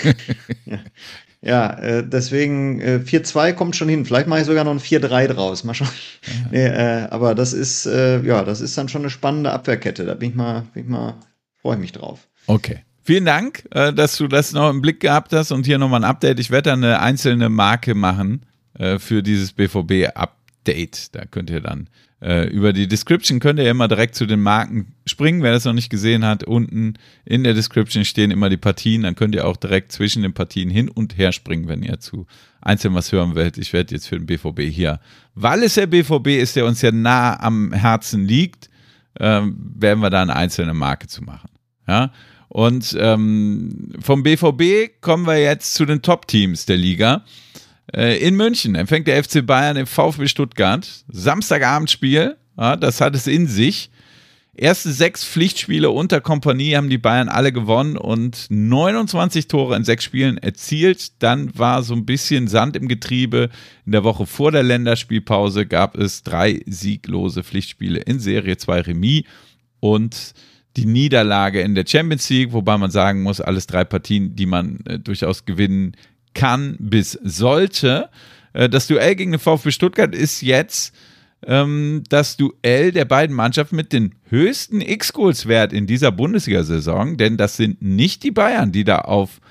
ja. Ja, äh, deswegen äh, vier zwei kommt schon hin. Vielleicht mache ich sogar noch ein vier drei draus. Mal schauen. Ja. Nee, äh, aber das ist, äh, ja, das ist dann schon eine spannende Abwehrkette. Da bin ich mal, bin ich mal, freue ich mich drauf. Okay. Vielen Dank, äh, dass du das noch im Blick gehabt hast und hier nochmal ein Update. Ich werde dann eine einzelne Marke machen äh, für dieses B V B-Update. Da könnt ihr dann äh, über die Description könnt ihr immer direkt zu den Marken springen. Wer das noch nicht gesehen hat, unten in der Description stehen immer die Partien. Dann könnt ihr auch direkt zwischen den Partien hin und her springen, wenn ihr zu einzeln was hören wollt. Ich werde jetzt für den B V B hier, weil es der B V B ist, der uns ja nah am Herzen liegt, ähm, werden wir da eine einzelne Marke zu machen. Ja. Und ähm, vom B V B kommen wir jetzt zu den Top-Teams der Liga. Äh, in München empfängt der F C Bayern den VfB Stuttgart. Samstagabendspiel, ja, das hat es in sich. Erste sechs Pflichtspiele unter Kompanie haben die Bayern alle gewonnen und neunundzwanzig Tore in sechs Spielen erzielt. Dann war so ein bisschen Sand im Getriebe. In der Woche vor der Länderspielpause gab es drei sieglose Pflichtspiele in Serie, zwei Remis und die Niederlage in der Champions League, wobei man sagen muss, alles drei Partien, die man äh, durchaus gewinnen kann bis sollte. Äh, das Duell gegen den VfB Stuttgart ist jetzt ähm, das Duell der beiden Mannschaften mit den höchsten X-Goals-Wert in dieser Bundesliga-Saison, denn das sind nicht die Bayern, die da auf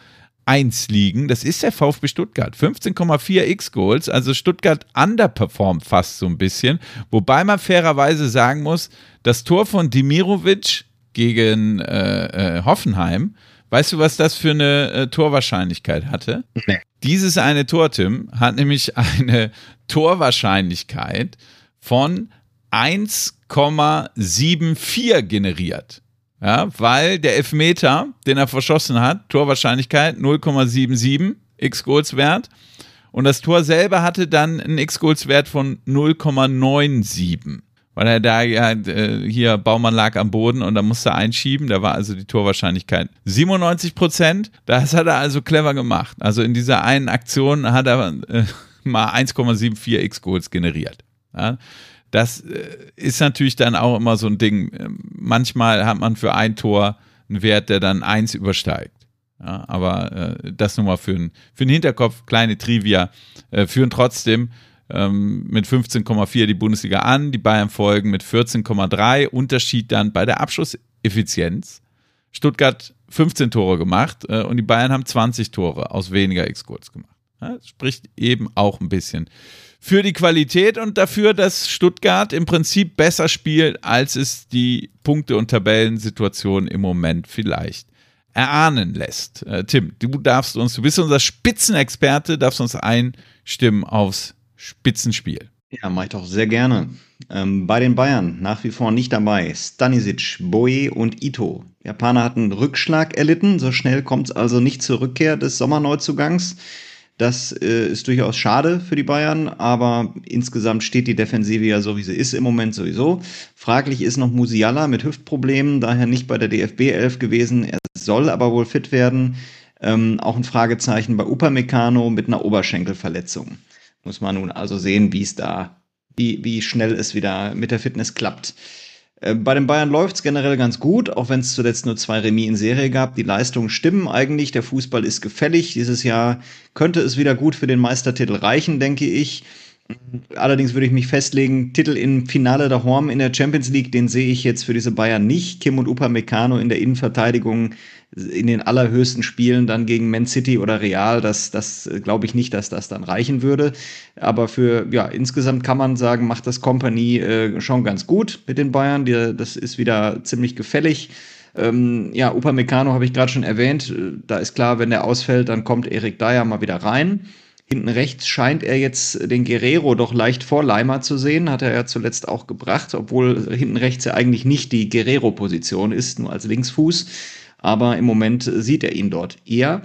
eins liegen. Das ist der VfB Stuttgart. fünfzehn Komma vier X-Goals. Also Stuttgart underperformt fast so ein bisschen. Wobei man fairerweise sagen muss, das Tor von Demirovic gegen äh, äh, Hoffenheim, weißt du, was das für eine äh, Torwahrscheinlichkeit hatte? Nee. Dieses eine Tor, Tim, hat nämlich eine Torwahrscheinlichkeit von eins Komma vierundsiebzig generiert. Ja, weil der Elfmeter, den er verschossen hat, Torwahrscheinlichkeit null Komma siebenundsiebzig X-Goals-Wert, und das Tor selber hatte dann einen X-Goals-Wert von null Komma siebenundneunzig, weil er da ja äh, hier Baumann lag am Boden und da musste er einschieben, da war also die Torwahrscheinlichkeit siebenundneunzig Prozent, das hat er also clever gemacht. Also in dieser einen Aktion hat er äh, mal eins Komma vierundsiebzig X-Goals generiert. Ja. Das ist natürlich dann auch immer so ein Ding. Manchmal hat man für ein Tor einen Wert, der dann eins übersteigt. Ja, aber äh, das nur mal für, ein, für den Hinterkopf, kleine Trivia, äh, führen trotzdem ähm, mit fünfzehn Komma vier die Bundesliga an, die Bayern folgen mit vierzehn Komma drei, Unterschied dann bei der Abschlusseffizienz. Stuttgart fünfzehn Tore gemacht äh, und die Bayern haben zwanzig Tore aus weniger X-Goals gemacht. Ja, das spricht eben auch ein bisschen für die Qualität und dafür, dass Stuttgart im Prinzip besser spielt, als es die Punkte- und Tabellensituation im Moment vielleicht erahnen lässt. Äh, Tim, du darfst uns, du bist unser Spitzenexperte, darfst uns einstimmen aufs Spitzenspiel. Ja, mache ich doch sehr gerne. Ähm, bei den Bayern nach wie vor nicht dabei Stanisic, Boe und Ito. Japaner hatten einen Rückschlag erlitten, so schnell kommt es also nicht zur Rückkehr des Sommerneuzugangs. Das äh, ist durchaus schade für die Bayern, aber insgesamt steht die Defensive ja so, wie sie ist im Moment sowieso. Fraglich ist noch Musiala mit Hüftproblemen, daher nicht bei der D F B elf gewesen. Er soll aber wohl fit werden. Ähm, auch ein Fragezeichen bei Upamecano mit einer Oberschenkelverletzung. Muss man nun also sehen, wie es da, wie, wie schnell es wieder mit der Fitness klappt. Bei den Bayern läuft es generell ganz gut, auch wenn es zuletzt nur zwei Remis in Serie gab. Die Leistungen stimmen eigentlich, der Fußball ist gefällig. Dieses Jahr könnte es wieder gut für den Meistertitel reichen, denke ich. Allerdings würde ich mich festlegen, Titel im Finale der Horm in der Champions League, den sehe ich jetzt für diese Bayern nicht. Kim und Upamecano in der Innenverteidigung in den allerhöchsten Spielen dann gegen Man City oder Real, das, das glaube ich nicht, dass das dann reichen würde. Aber für, ja, insgesamt kann man sagen, macht das Kompanie äh, schon ganz gut mit den Bayern. Die, das ist wieder ziemlich gefällig. Ähm, ja, Upamecano habe ich gerade schon erwähnt. Da ist klar, wenn der ausfällt, dann kommt Eric Dyer mal wieder rein. Hinten rechts scheint er jetzt den Guerrero doch leicht vor Leimer zu sehen, hat er ja zuletzt auch gebracht, obwohl hinten rechts ja eigentlich nicht die Guerrero-Position ist, nur als Linksfuß. Aber im Moment sieht er ihn dort eher.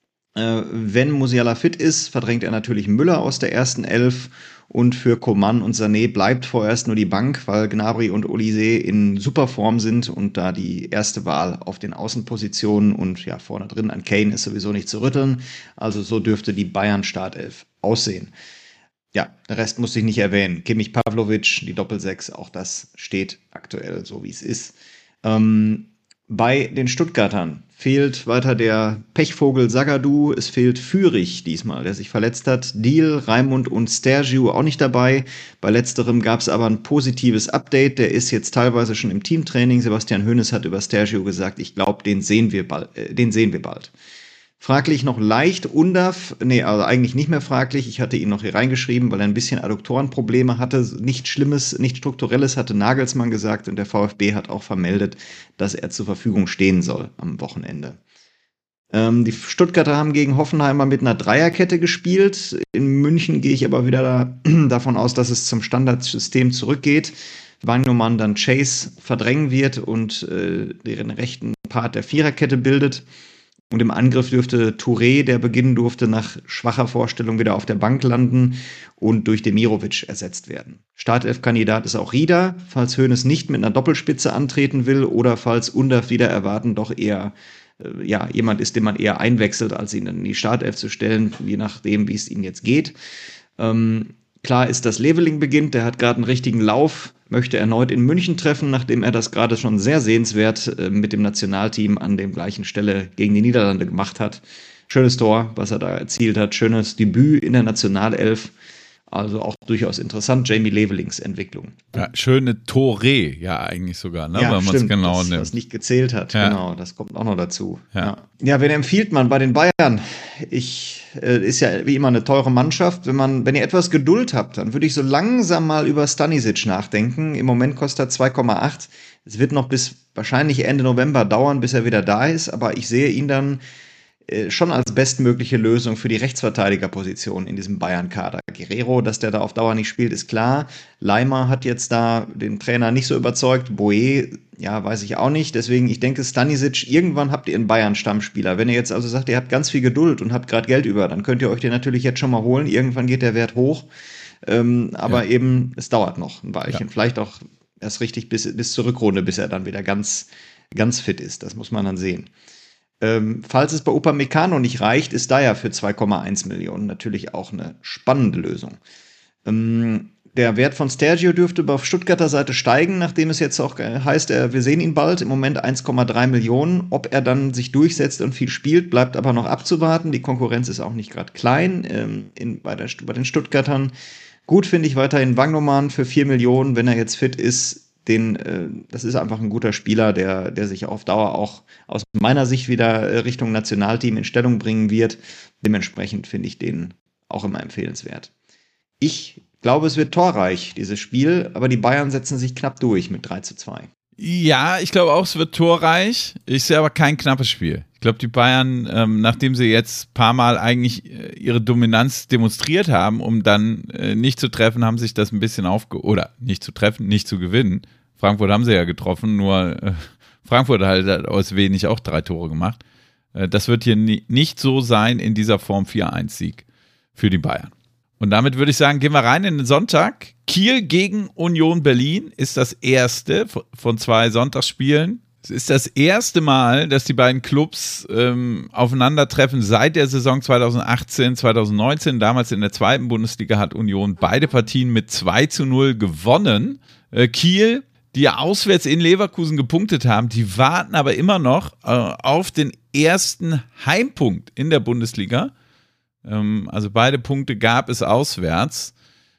Äh, wenn Musiala fit ist, verdrängt er natürlich Müller aus der ersten Elf. Und für Coman und Sané bleibt vorerst nur die Bank, weil Gnabry und Olise in super Form sind und da die erste Wahl auf den Außenpositionen und ja, vorne drin an Kane ist sowieso nicht zu rütteln. Also so dürfte die Bayern-Startelf aussehen. Ja, der Rest muss ich nicht erwähnen. Kimmich, Pavlovic, die Doppelsechs, auch das steht aktuell so, wie es ist. Ähm, Bei den Stuttgartern fehlt weiter der Pechvogel Zagadou, es fehlt Führig diesmal, der sich verletzt hat. Deal, Raimund und Stergiou auch nicht dabei. Bei letzterem gab es aber ein positives Update, der ist jetzt teilweise schon im Teamtraining. Sebastian Hoeneß hat über Stergiou gesagt, ich glaube, den sehen wir bald, äh, den sehen wir bald. Fraglich noch leicht, Undav, nee, also eigentlich nicht mehr fraglich, ich hatte ihn noch hier reingeschrieben, weil er ein bisschen Adduktorenprobleme hatte, nichts Schlimmes, nichts Strukturelles, hatte Nagelsmann gesagt und der VfB hat auch vermeldet, dass er zur Verfügung stehen soll am Wochenende. Ähm, die Stuttgarter haben gegen Hoffenheimer mit einer Dreierkette gespielt, in München gehe ich aber wieder da, davon aus, dass es zum Standardsystem zurückgeht, Wagnumann dann Chase verdrängen wird und äh, den rechten Part der Viererkette bildet. Und im Angriff dürfte Touré, der beginnen durfte, nach schwacher Vorstellung wieder auf der Bank landen und durch Demirovic ersetzt werden. Startelf-Kandidat ist auch Rieder, falls Hoeneß nicht mit einer Doppelspitze antreten will oder falls Undav wieder erwarten doch eher äh, ja, jemand ist, den man eher einwechselt, als ihn in die Startelf zu stellen, je nachdem, wie es ihm jetzt geht. Ähm, klar ist, dass Leveling beginnt, der hat gerade einen richtigen Lauf, möchte erneut in München treffen, nachdem er das gerade schon sehr sehenswert äh, mit dem Nationalteam an der gleichen Stelle gegen die Niederlande gemacht hat. Schönes Tor, was er da erzielt hat, schönes Debüt in der Nationalelf. Also auch durchaus interessant, Jamie Levelings Entwicklung. Ja, schöne Tore, ja eigentlich sogar, ne? Ja, wenn man es genau das, nimmt. das nicht gezählt hat, ja. Genau, das kommt auch noch dazu. Ja, ja. ja wen empfiehlt man bei den Bayern? Ich, äh, ist ja wie immer eine teure Mannschaft. Wenn man, wenn ihr etwas Geduld habt, dann würde ich so langsam mal über Stanisic nachdenken. Im Moment kostet er zwei Komma acht. Es wird noch bis wahrscheinlich Ende November dauern, bis er wieder da ist, aber ich sehe ihn dann schon als bestmögliche Lösung für die Rechtsverteidigerposition in diesem Bayern-Kader. Guerrero, dass der da auf Dauer nicht spielt, ist klar. Leimer hat jetzt da den Trainer nicht so überzeugt. Boe, ja, weiß ich auch nicht. Deswegen, ich denke, Stanisic, irgendwann habt ihr einen Bayern-Stammspieler. Wenn ihr jetzt also sagt, ihr habt ganz viel Geduld und habt gerade Geld über, dann könnt ihr euch den natürlich jetzt schon mal holen. Irgendwann geht der Wert hoch. Ähm, aber ja. eben, es dauert noch ein Weilchen. Ja. Vielleicht auch erst richtig bis, bis zur Rückrunde, bis er dann wieder ganz, ganz fit ist. Das muss man dann sehen. Ähm, falls es bei Upamecano nicht reicht, ist Dyer für zwei Komma eins Millionen natürlich auch eine spannende Lösung. Ähm, der Wert von Stergio dürfte auf Stuttgarter Seite steigen, nachdem es jetzt auch heißt, äh, wir sehen ihn bald, im Moment eins Komma drei Millionen. Ob er dann sich durchsetzt und viel spielt, bleibt aber noch abzuwarten. Die Konkurrenz ist auch nicht gerade klein ähm, in, bei, der, bei den Stuttgartern. Gut finde ich weiterhin Wagnoman für vier Millionen, wenn er jetzt fit ist. Den, äh, das ist einfach ein guter Spieler, der, der sich auf Dauer auch aus meiner Sicht wieder Richtung Nationalteam in Stellung bringen wird. Dementsprechend finde ich den auch immer empfehlenswert. Ich glaube, es wird torreich, dieses Spiel, aber die Bayern setzen sich knapp durch mit drei zu zwei. Ja, ich glaube auch, es wird torreich. Ich sehe aber kein knappes Spiel. Ich glaube, die Bayern, ähm, nachdem sie jetzt ein paar Mal eigentlich äh, ihre Dominanz demonstriert haben, um dann äh, nicht zu treffen, haben sich das ein bisschen aufge... Oder nicht zu treffen, nicht zu gewinnen. Frankfurt haben sie ja getroffen, nur äh, Frankfurt hat halt aus wenig auch drei Tore gemacht. Äh, das wird hier nie, nicht so sein in dieser Form vier eins Sieg für die Bayern. Und damit würde ich sagen, gehen wir rein in den Sonntag. Kiel gegen Union Berlin ist das erste von zwei Sonntagsspielen. Es ist das erste Mal, dass die beiden Clubs ähm, aufeinandertreffen seit der Saison zwanzig achtzehn, zwanzig neunzehn. Damals in der zweiten Bundesliga hat Union beide Partien mit zwei zu null gewonnen. Äh, Kiel, die ja auswärts in Leverkusen gepunktet haben, die warten aber immer noch äh, auf den ersten Heimpunkt in der Bundesliga. Ähm, also beide Punkte gab es auswärts.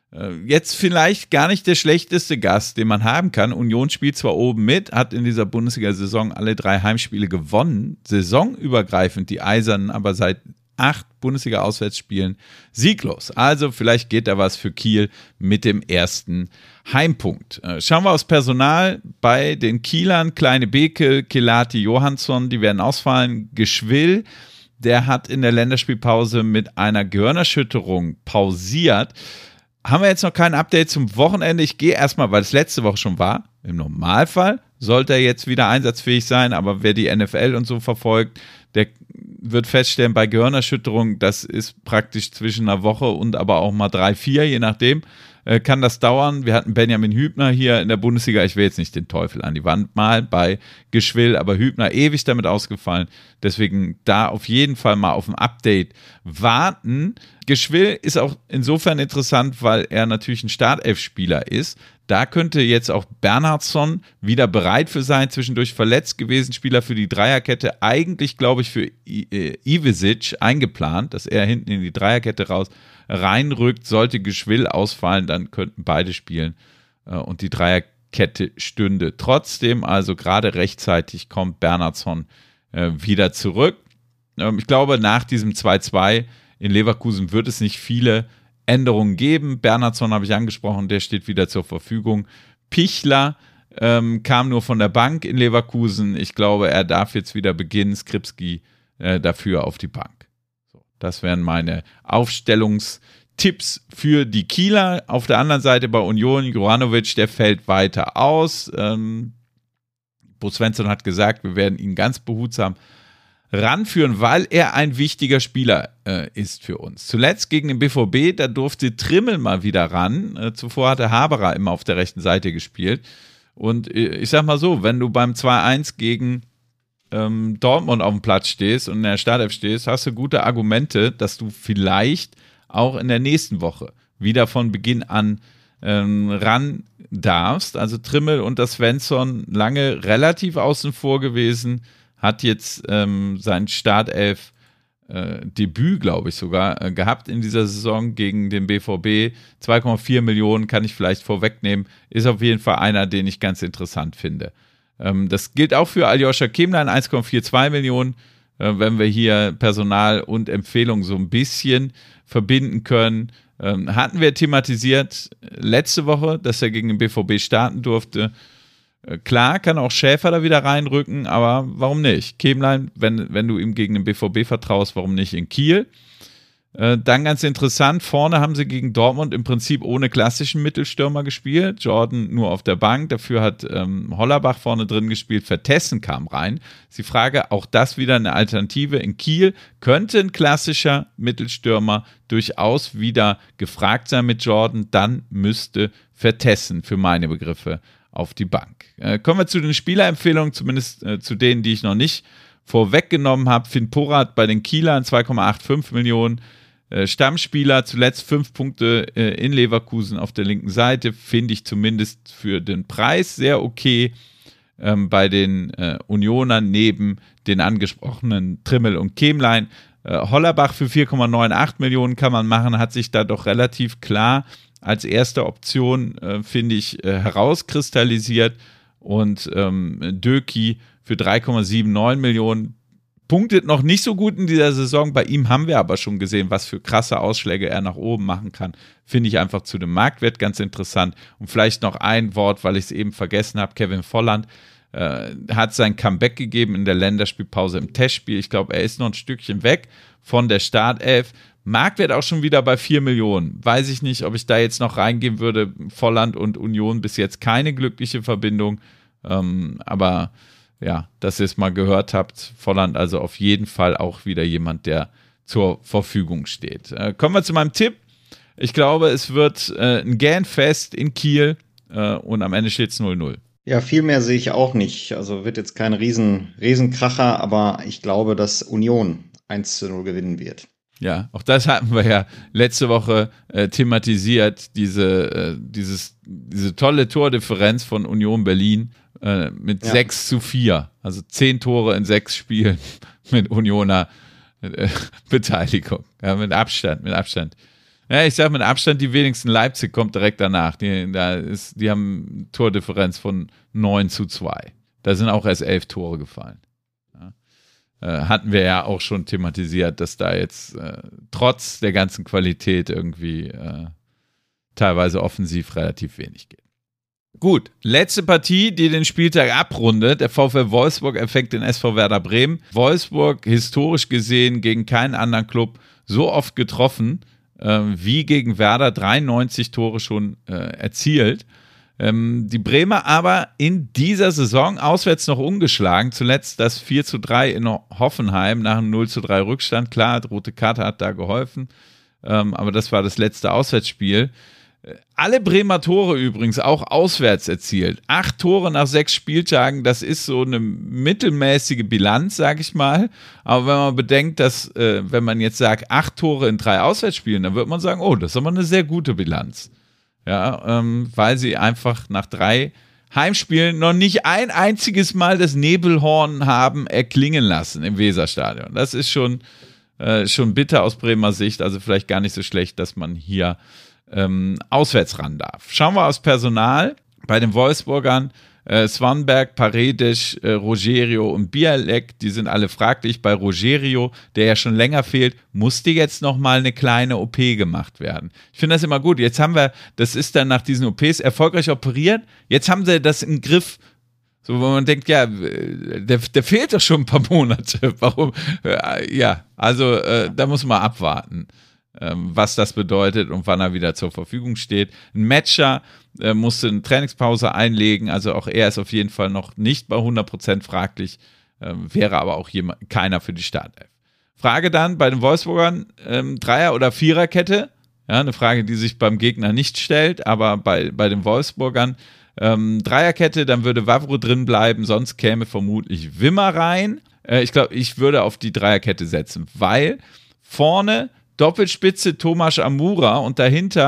Jetzt vielleicht gar nicht der schlechteste Gast, den man haben kann. Union spielt zwar oben mit, hat in dieser Bundesliga-Saison alle drei Heimspiele gewonnen, saisonübergreifend die Eisernen, aber seit acht Bundesliga-Auswärtsspielen sieglos. Also vielleicht geht da was für Kiel mit dem ersten Heimpunkt. Schauen wir aufs Personal bei den Kielern. Kleine Beke, Kelati, Johansson, die werden ausfallen. Geschwill, der hat in der Länderspielpause mit einer Gehirnerschütterung pausiert. Haben wir jetzt noch kein Update zum Wochenende? Ich gehe erstmal, weil es letzte Woche schon war. Im Normalfall sollte er jetzt wieder einsatzfähig sein, aber wer die N F L und so verfolgt, der wird feststellen, bei Gehirnerschütterung, das ist praktisch zwischen einer Woche und aber auch mal drei, vier, je nachdem, äh, kann das dauern. Wir hatten Benjamin Hübner hier in der Bundesliga, ich will jetzt nicht den Teufel an die Wand malen, bei Geschwill, aber Hübner ewig damit ausgefallen, deswegen da auf jeden Fall mal auf ein Update warten. Geschwill ist auch insofern interessant, weil er natürlich ein Startelf-Spieler ist. Da könnte jetzt auch Bernhardsson wieder bereit für sein, zwischendurch verletzt gewesen, Spieler für die Dreierkette, eigentlich glaube ich für I- Ivesic eingeplant, dass er hinten in die Dreierkette raus reinrückt. Sollte Geschwill ausfallen, dann könnten beide spielen äh, und die Dreierkette stünde. Trotzdem, also gerade rechtzeitig kommt Bernhardsson äh, wieder zurück. Ähm, ich glaube, nach diesem zwei zwei in Leverkusen wird es nicht viele Änderungen geben. Bernhardsson habe ich angesprochen, der steht wieder zur Verfügung. Pichler ähm, kam nur von der Bank in Leverkusen. Ich glaube, er darf jetzt wieder beginnen. Skripski äh, dafür auf die Bank. So, das wären meine Aufstellungstipps für die Kieler. Auf der anderen Seite bei Union, Juranovic, der fällt weiter aus. Ähm, Bo Svensson hat gesagt, wir werden ihn ganz behutsam ranführen, weil er ein wichtiger Spieler äh, ist für uns. Zuletzt gegen den B V B, da durfte Trimmel mal wieder ran. Äh, zuvor hatte Haberer immer auf der rechten Seite gespielt. Und äh, ich sag mal so, wenn du beim zwei eins gegen ähm, Dortmund auf dem Platz stehst und in der Startelf stehst, hast du gute Argumente, dass du vielleicht auch in der nächsten Woche wieder von Beginn an ähm, ran darfst. Also Trimmel und das Svensson lange relativ außen vor gewesen, hat jetzt ähm, sein Startelf äh, Debüt, glaube ich sogar, äh, gehabt in dieser Saison gegen den B V B. zwei Komma vier Millionen kann ich vielleicht vorwegnehmen. Ist auf jeden Fall einer, den ich ganz interessant finde. Ähm, das gilt auch für Aljoscha Kemlein, eins Komma zweiundvierzig Millionen. Äh, wenn wir hier Personal und Empfehlung so ein bisschen verbinden können. Ähm, hatten wir thematisiert letzte Woche, dass er gegen den B V B starten durfte. Äh, klar, kann auch Schäfer da wieder reinrücken, aber warum nicht? Kemlein, wenn, wenn du ihm gegen den B V B vertraust, warum nicht in Kiel? Äh, dann ganz interessant, vorne haben sie gegen Dortmund im Prinzip ohne klassischen Mittelstürmer gespielt. Jordan nur auf der Bank, dafür hat ähm, Hollerbach vorne drin gespielt, Vertessen kam rein. Ist die Frage, auch das wieder eine Alternative in Kiel. Könnte ein klassischer Mittelstürmer durchaus wieder gefragt sein mit Jordan, dann müsste Vertessen für meine Begriffe auf die Bank. Äh, kommen wir zu den Spielerempfehlungen, zumindest äh, zu denen, die ich noch nicht vorweggenommen habe. Finn Porat bei den Kielern, zwei Komma fünfundachtzig Millionen. Stammspieler, zuletzt fünf Punkte äh, in Leverkusen auf der linken Seite, finde ich zumindest für den Preis sehr okay. Ähm, bei den äh, Unionern neben den angesprochenen Trimmel und Kemlein. Äh, Hollerbach für vier Komma achtzig Millionen kann man machen, hat sich da doch relativ klar als erste Option, äh, finde ich, äh, herauskristallisiert. Und ähm, Döki für drei Komma neunundsiebzig Millionen. Punktet noch nicht so gut in dieser Saison. Bei ihm haben wir aber schon gesehen, was für krasse Ausschläge er nach oben machen kann. Finde ich einfach zu dem Marktwert ganz interessant. Und vielleicht noch ein Wort, weil ich es eben vergessen habe. Kevin Volland äh, hat sein Comeback gegeben in der Länderspielpause im Testspiel. Ich glaube, er ist noch ein Stückchen weg von der Startelf. Marktwert auch schon wieder bei vier Millionen. Weiß ich nicht, ob ich da jetzt noch reingehen würde. Volland und Union bis jetzt keine glückliche Verbindung. Ähm, aber ja, dass ihr es mal gehört habt, Volland also auf jeden Fall auch wieder jemand, der zur Verfügung steht. Äh, kommen wir zu meinem Tipp. Ich glaube, es wird äh, ein Gähnfest in Kiel äh, und am Ende steht es null null. Ja, viel mehr sehe ich auch nicht. Also wird jetzt kein Riesen, Riesenkracher, aber ich glaube, dass Union eins zu null gewinnen wird. Ja, auch das hatten wir ja letzte Woche äh, thematisiert, diese, äh, dieses, diese tolle Tordifferenz von Union Berlin. Mit ja. sechs zu vier, also zehn Tore in sechs Spielen mit Unioner äh, Beteiligung. Ja, mit Abstand, mit Abstand. Ja, ich sage mit Abstand, die wenigsten. Leipzig kommt direkt danach. Die, da ist, die haben Tordifferenz von neun zu zwei. Da sind auch erst elf Tore gefallen. Ja. Äh, hatten wir ja auch schon thematisiert, dass da jetzt äh, trotz der ganzen Qualität irgendwie äh, teilweise offensiv relativ wenig geht. Gut, letzte Partie, die den Spieltag abrundet. Der VfL Wolfsburg empfängt den S V Werder Bremen. Wolfsburg historisch gesehen gegen keinen anderen Club so oft getroffen äh, wie gegen Werder, dreiundneunzig Tore schon äh, erzielt. Ähm, die Bremer aber in dieser Saison auswärts noch ungeschlagen. Zuletzt das vier zu drei in Hoffenheim nach einem null zu drei Rückstand. Klar, die rote Karte hat da geholfen, ähm, aber das war das letzte Auswärtsspiel. Alle Bremer Tore übrigens auch auswärts erzielt. Acht Tore nach sechs Spieltagen, das ist so eine mittelmäßige Bilanz, sag ich mal. Aber wenn man bedenkt, dass, äh, wenn man jetzt sagt, acht Tore in drei Auswärtsspielen, dann wird man sagen, oh, das ist aber eine sehr gute Bilanz. Ja, ähm, weil sie einfach nach drei Heimspielen noch nicht ein einziges Mal das Nebelhorn haben erklingen lassen im Weserstadion. Das ist schon, äh, schon bitter aus Bremer Sicht, also vielleicht gar nicht so schlecht, dass man hier Ähm, auswärts ran darf. Schauen wir aufs Personal. Bei den Wolfsburgern äh, Swanberg, Paredes, äh, Rogerio und Bialek, die sind alle fraglich. Bei Rogerio, der ja schon länger fehlt, musste jetzt nochmal eine kleine O P gemacht werden. Ich finde das immer gut. Jetzt haben wir, das ist dann nach diesen O Ps erfolgreich operiert, jetzt haben sie das im Griff. So, wo man denkt, ja, der, der fehlt doch schon ein paar Monate. Warum? Ja, also äh, da muss man abwarten, was das bedeutet und wann er wieder zur Verfügung steht. Ein Matcher äh, musste eine Trainingspause einlegen, also auch er ist auf jeden Fall noch nicht bei hundert Prozent fraglich, äh, wäre aber auch jemand, keiner für die Startelf. Frage dann bei den Wolfsburgern, ähm, Dreier- oder Viererkette, ja, eine Frage, die sich beim Gegner nicht stellt, aber bei, bei den Wolfsburgern ähm, Dreierkette, dann würde Wavro drin bleiben, sonst käme vermutlich Wimmer rein. Äh, ich glaube, ich würde auf die Dreierkette setzen, weil vorne Doppelspitze Thomas Amura und dahinter,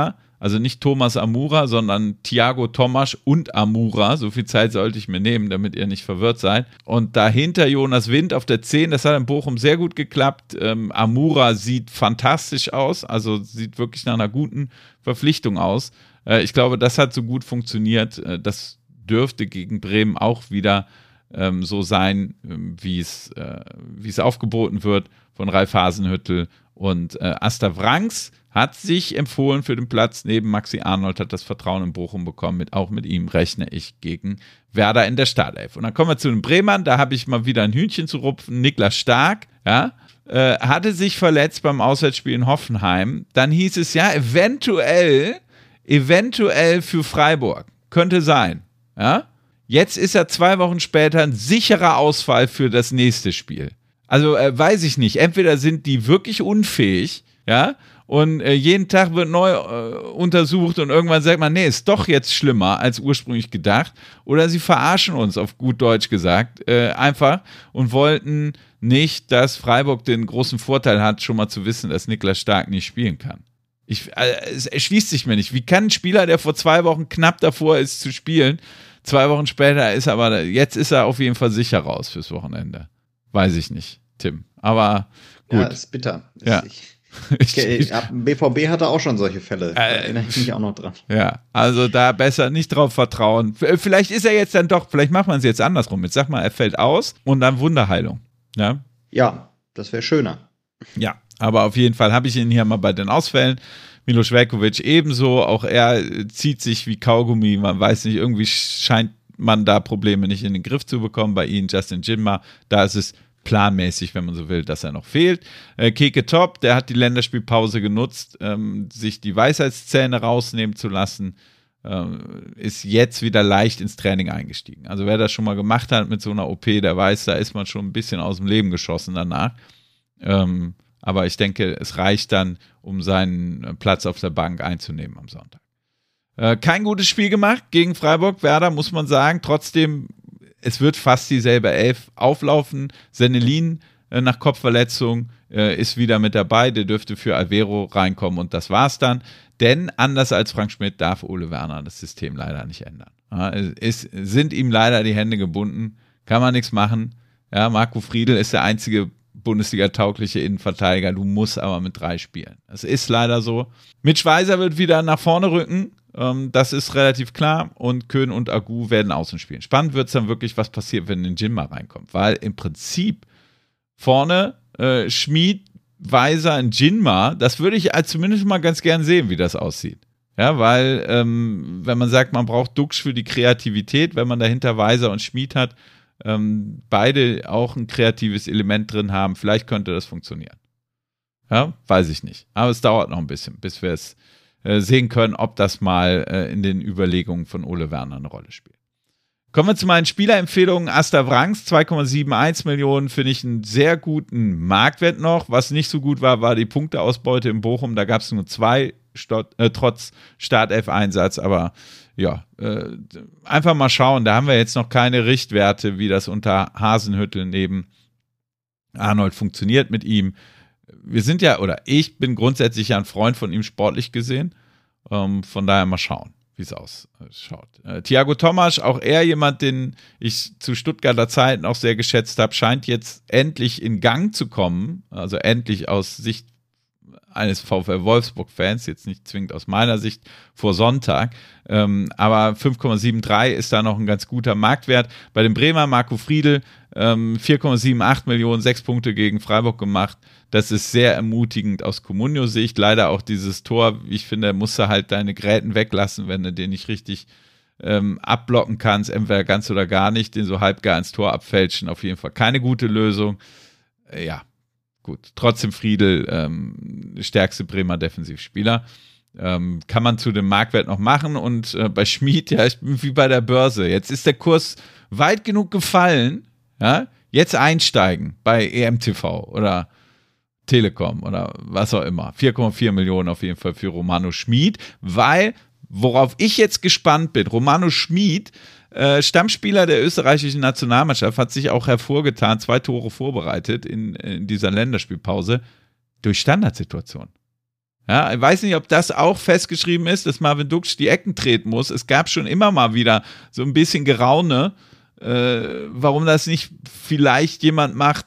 Also nicht Thomas Amura, sondern Thiago Tomasch und Amura. So viel Zeit sollte ich mir nehmen, damit ihr nicht verwirrt seid. Und dahinter Jonas Wind auf der zehn. Das hat in Bochum sehr gut geklappt. Ähm, Amura sieht fantastisch aus. Also sieht wirklich nach einer guten Verpflichtung aus. Äh, ich glaube, das hat so gut funktioniert. Äh, das dürfte gegen Bremen auch wieder ähm, so sein, ähm, wie es, äh, wie es aufgeboten wird von Ralf Hasenhüttl. Und äh, Asta Wrangs hat sich empfohlen für den Platz neben Maxi Arnold, hat das Vertrauen in Bochum bekommen. Mit, auch mit ihm rechne ich gegen Werder in der Startelf. Und dann kommen wir zu den Bremern, da habe ich mal wieder ein Hühnchen zu rupfen. Niklas Stark, ja, äh, hatte sich verletzt beim Auswärtsspiel in Hoffenheim. Dann hieß es ja, eventuell, eventuell für Freiburg. Könnte sein, ja. Jetzt ist er zwei Wochen später ein sicherer Ausfall für das nächste Spiel. Also äh, weiß ich nicht, entweder sind die wirklich unfähig, ja, und äh, jeden Tag wird neu äh, untersucht und irgendwann sagt man, nee, ist doch jetzt schlimmer als ursprünglich gedacht, oder sie verarschen uns, auf gut Deutsch gesagt, äh, einfach und wollten nicht, dass Freiburg den großen Vorteil hat, schon mal zu wissen, dass Niklas Stark nicht spielen kann. Ich, äh, es erschließt sich mir nicht. Wie kann ein Spieler, der vor zwei Wochen knapp davor ist zu spielen, zwei Wochen später ist aber, jetzt ist er auf jeden Fall sicher raus fürs Wochenende. Weiß ich nicht, Tim. Aber gut. Ja, ist bitter. Ist ja. Ich, ich, B V B hatte auch schon solche Fälle. Da äh, erinnere ich mich auch noch dran. Ja, also da besser nicht drauf vertrauen. Vielleicht ist er jetzt dann doch, vielleicht macht man es jetzt andersrum. Jetzt sag mal, er fällt aus und dann Wunderheilung. Ja, ja, das wäre schöner. Ja, aber auf jeden Fall habe ich ihn hier mal bei den Ausfällen. Milos Veljković ebenso. Auch er zieht sich wie Kaugummi. Man weiß nicht, irgendwie scheint man da Probleme nicht in den Griff zu bekommen. Bei ihnen Justin Jinma, da ist es planmäßig, wenn man so will, dass er noch fehlt. Äh, Keke Top, der hat die Länderspielpause genutzt, ähm, sich die Weisheitszähne rausnehmen zu lassen, ähm, ist jetzt wieder leicht ins Training eingestiegen. Also wer das schon mal gemacht hat mit so einer O P, der weiß, da ist man schon ein bisschen aus dem Leben geschossen danach. Ähm, aber ich denke, es reicht dann, um seinen Platz auf der Bank einzunehmen am Sonntag. Äh, kein gutes Spiel gemacht gegen Freiburg. Werder, muss man sagen, trotzdem es wird fast dieselbe Elf auflaufen. Senelin äh, nach Kopfverletzung äh, ist wieder mit dabei. Der dürfte für Alvero reinkommen und das war's dann. Denn anders als Frank Schmidt darf Ole Werner das System leider nicht ändern. Ja, es sind ihm leider die Hände gebunden. Kann man nichts machen. Ja, Marco Friedl ist der einzige Bundesliga-taugliche Innenverteidiger. Du musst aber mit drei spielen. Es ist leider so. Mitch Weiser wird wieder nach vorne rücken. Das ist relativ klar und Köhn und Agu werden außen spielen. Spannend wird es dann wirklich, was passiert, wenn ein Jinma reinkommt, weil im Prinzip vorne äh, Schmid, Weiser, ein Jinma, das würde ich als zumindest mal ganz gern sehen, wie das aussieht. Ja, weil ähm, wenn man sagt, man braucht Duxch für die Kreativität, wenn man dahinter Weiser und Schmid hat, ähm, beide auch ein kreatives Element drin haben, vielleicht könnte das funktionieren. Ja, weiß ich nicht. Aber es dauert noch ein bisschen, bis wir es sehen können, ob das mal äh, in den Überlegungen von Ole Werner eine Rolle spielt. Kommen wir zu meinen Spielerempfehlungen. Asta Wrangs, zwei Komma einundsiebzig Millionen, finde ich einen sehr guten Marktwert noch. Was nicht so gut war, war die Punkteausbeute in Bochum. Da gab es nur zwei, Stott, äh, trotz Startelf-Einsatz. Aber ja, äh, einfach mal schauen. Da haben wir jetzt noch keine Richtwerte, wie das unter Hasenhüttl neben Arnold funktioniert mit ihm. Wir sind ja, oder ich bin grundsätzlich ja ein Freund von ihm sportlich gesehen. Ähm, von daher mal schauen, wie es ausschaut. Äh, Thiago Tomasch, auch er jemand, den ich zu Stuttgarter Zeiten auch sehr geschätzt habe, scheint jetzt endlich in Gang zu kommen. Also endlich aus Sicht eines VfL Wolfsburg-Fans, jetzt nicht zwingend aus meiner Sicht, vor Sonntag. Ähm, aber fünf Komma dreiundsiebzig ist da noch ein ganz guter Marktwert. Bei dem Bremer Marco Friedl, ähm, vier Komma achtzig Millionen, sechs Punkte gegen Freiburg gemacht. Das ist sehr ermutigend aus Comunio-Sicht. Leider auch dieses Tor, wie ich finde, musst du halt deine Gräten weglassen, wenn du den nicht richtig ähm, abblocken kannst, entweder ganz oder gar nicht, den so halb gar ins Tor abfälschen. Auf jeden Fall keine gute Lösung. Äh, ja, gut. Trotzdem Friedl, ähm, stärkste Bremer Defensivspieler. Ähm, kann man zu dem Marktwert noch machen. Und äh, bei Schmid, ja, ich bin wie bei der Börse. Jetzt ist der Kurs weit genug gefallen, ja, jetzt einsteigen bei E M T V oder Telekom oder was auch immer. vier Komma vier Millionen auf jeden Fall für Romano Schmid, weil, worauf ich jetzt gespannt bin, Romano Schmid, äh, Stammspieler der österreichischen Nationalmannschaft, hat sich auch hervorgetan, zwei Tore vorbereitet in, in dieser Länderspielpause durch Standardsituation. Ja, ich weiß nicht, ob das auch festgeschrieben ist, dass Marvin Duksch die Ecken treten muss. Es gab schon immer mal wieder so ein bisschen Geraune, äh, warum das nicht vielleicht jemand macht,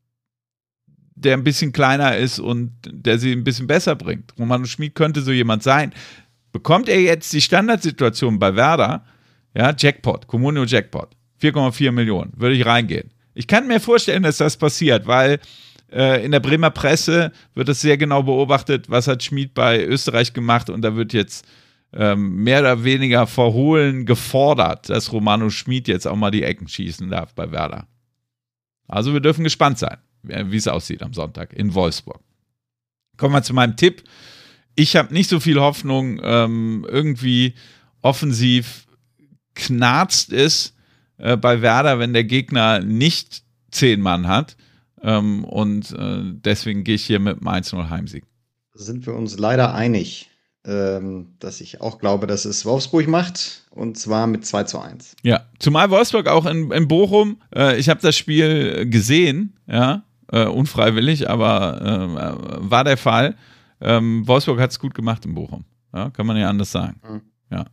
der ein bisschen kleiner ist und der sie ein bisschen besser bringt. Romano Schmid könnte so jemand sein. Bekommt er jetzt die Standardsituation bei Werder, ja, Jackpot, Comunio Jackpot, vier Komma vier Millionen, würde ich reingehen. Ich kann mir vorstellen, dass das passiert, weil äh, in der Bremer Presse wird das sehr genau beobachtet, was hat Schmid bei Österreich gemacht, und da wird jetzt ähm, mehr oder weniger verhohlen gefordert, dass Romano Schmid jetzt auch mal die Ecken schießen darf bei Werder. Also wir dürfen gespannt sein, wie es aussieht am Sonntag in Wolfsburg. Kommen wir zu meinem Tipp. Ich habe nicht so viel Hoffnung, ähm, irgendwie offensiv knarzt es äh, bei Werder, wenn der Gegner nicht zehn Mann hat. Ähm, und äh, deswegen gehe ich hier mit dem eins null Heimsieg. Sind wir uns leider einig, ähm, dass ich auch glaube, dass es Wolfsburg macht, und zwar mit zwei zu eins. Ja, zumal Wolfsburg auch in, in Bochum, äh, ich habe das Spiel gesehen, ja, äh, unfreiwillig, aber äh, war der Fall. Ähm, Wolfsburg hat es gut gemacht in Bochum. Ja, kann man ja anders sagen. Mhm. Ja.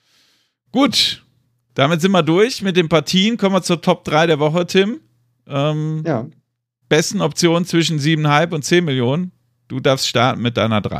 Gut, damit sind wir durch mit den Partien. Kommen wir zur Top drei der Woche, Tim. Ähm, ja. Besten Optionen zwischen sieben Komma fünf und zehn Millionen. Du darfst starten mit deiner drei.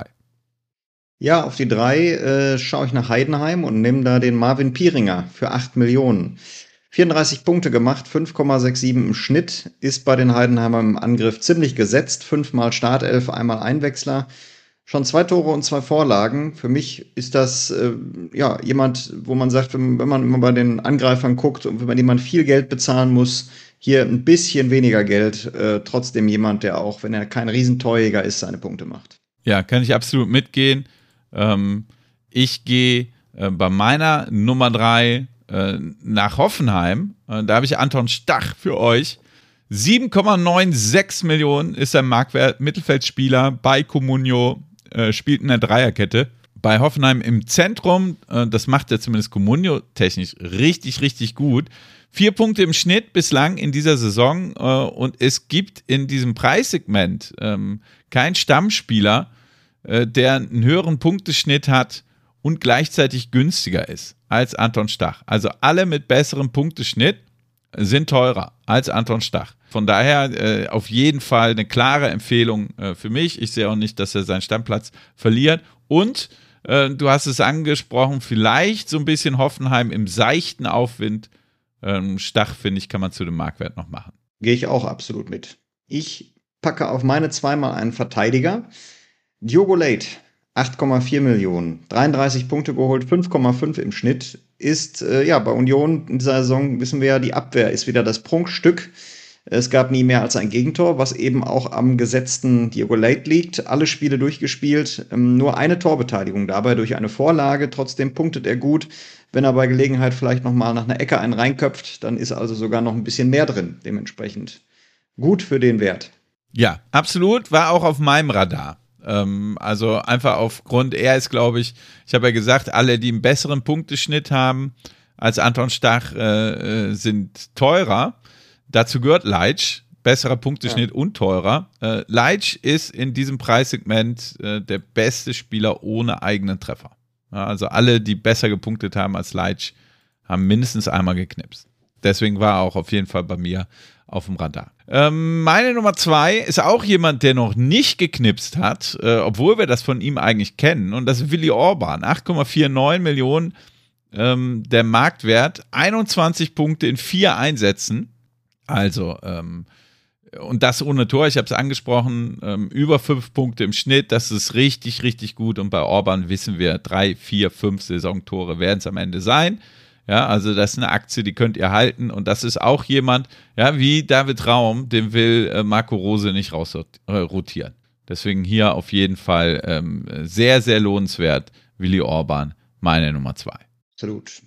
Ja, auf die drei äh, schaue ich nach Heidenheim und nehme da den Marvin Pieringer für acht Millionen. vierunddreißig Punkte gemacht, fünf Komma siebenundsechzig im Schnitt, ist bei den Heidenheimern im Angriff ziemlich gesetzt. Fünfmal Startelf, einmal Einwechsler. Schon zwei Tore und zwei Vorlagen. Für mich ist das äh, ja jemand, wo man sagt, wenn, wenn man immer bei den Angreifern guckt und wenn man jemand viel Geld bezahlen muss, hier ein bisschen weniger Geld, äh, trotzdem jemand, der auch, wenn er kein Riesentorjäger ist, seine Punkte macht. Ja, kann ich absolut mitgehen. Ähm, ich gehe äh, bei meiner Nummer drei äh, nach Hoffenheim. Äh, da habe ich Anton Stach für euch. sieben Komma sechsundneunzig Millionen ist sein Marktwert, Mittelfeldspieler bei Comunio. Äh, spielt in der Dreierkette. Bei Hoffenheim im Zentrum, äh, das macht er zumindest Comunio-technisch richtig, richtig gut. Vier Punkte im Schnitt bislang in dieser Saison äh, und es gibt in diesem Preissegment ähm, keinen Stammspieler, äh, der einen höheren Punkteschnitt hat und gleichzeitig günstiger ist als Anton Stach. Also alle mit besserem Punkteschnitt sind teurer als Anton Stach. Von daher äh, auf jeden Fall eine klare Empfehlung äh, für mich. Ich sehe auch nicht, dass er seinen Stammplatz verliert. Und äh, du hast es angesprochen, vielleicht so ein bisschen Hoffenheim im seichten Aufwind. Ähm, Stach, finde ich, kann man zu dem Marktwert noch machen. Gehe ich auch absolut mit. Ich packe auf meine zweimal einen Verteidiger. Diogo Leite, acht Komma vier Millionen, dreiunddreißig Punkte geholt, fünf Komma fünf im Schnitt. Ist, äh, ja, bei Union in dieser Saison, wissen wir ja, die Abwehr ist wieder das Prunkstück. Es gab nie mehr als ein Gegentor, was eben auch am gesetzten Diogo Leite liegt. Alle Spiele durchgespielt, ähm, nur eine Torbeteiligung dabei durch eine Vorlage. Trotzdem punktet er gut. Wenn er bei Gelegenheit vielleicht nochmal nach einer Ecke einen reinköpft, dann ist also sogar noch ein bisschen mehr drin. Dementsprechend gut für den Wert. Ja, absolut. War auch auf meinem Radar. Ähm, also einfach aufgrund, er ist, glaube ich, ich habe ja gesagt, alle, die einen besseren Punkteschnitt haben als Anton Stach, äh, sind teurer. Dazu gehört Leitsch, besserer Punkteschnitt ja. und teurer. Äh, Leitsch ist in diesem Preissegment äh, der beste Spieler ohne eigenen Treffer. Ja, also alle, die besser gepunktet haben als Leitsch, haben mindestens einmal geknipst. Deswegen war er auch auf jeden Fall bei mir auf dem Radar. Ähm, meine Nummer zwei ist auch jemand, der noch nicht geknipst hat, äh, obwohl wir das von ihm eigentlich kennen. Und das ist Willi Orban, acht Komma neunundvierzig Millionen ähm, der Marktwert, einundzwanzig Punkte in vier Einsätzen. Also, ähm, und das ohne Tor, ich habe es angesprochen, ähm, über fünf Punkte im Schnitt, das ist richtig, richtig gut. Und bei Orban wissen wir, drei, vier, fünf Saisontore werden es am Ende sein. Ja, also das ist eine Aktie, die könnt ihr halten. Und das ist auch jemand, ja, wie David Raum, den will äh, Marco Rose nicht rausrotieren. Deswegen hier auf jeden Fall ähm, sehr, sehr lohnenswert, Willi Orban, meine Nummer zwei. Absolut.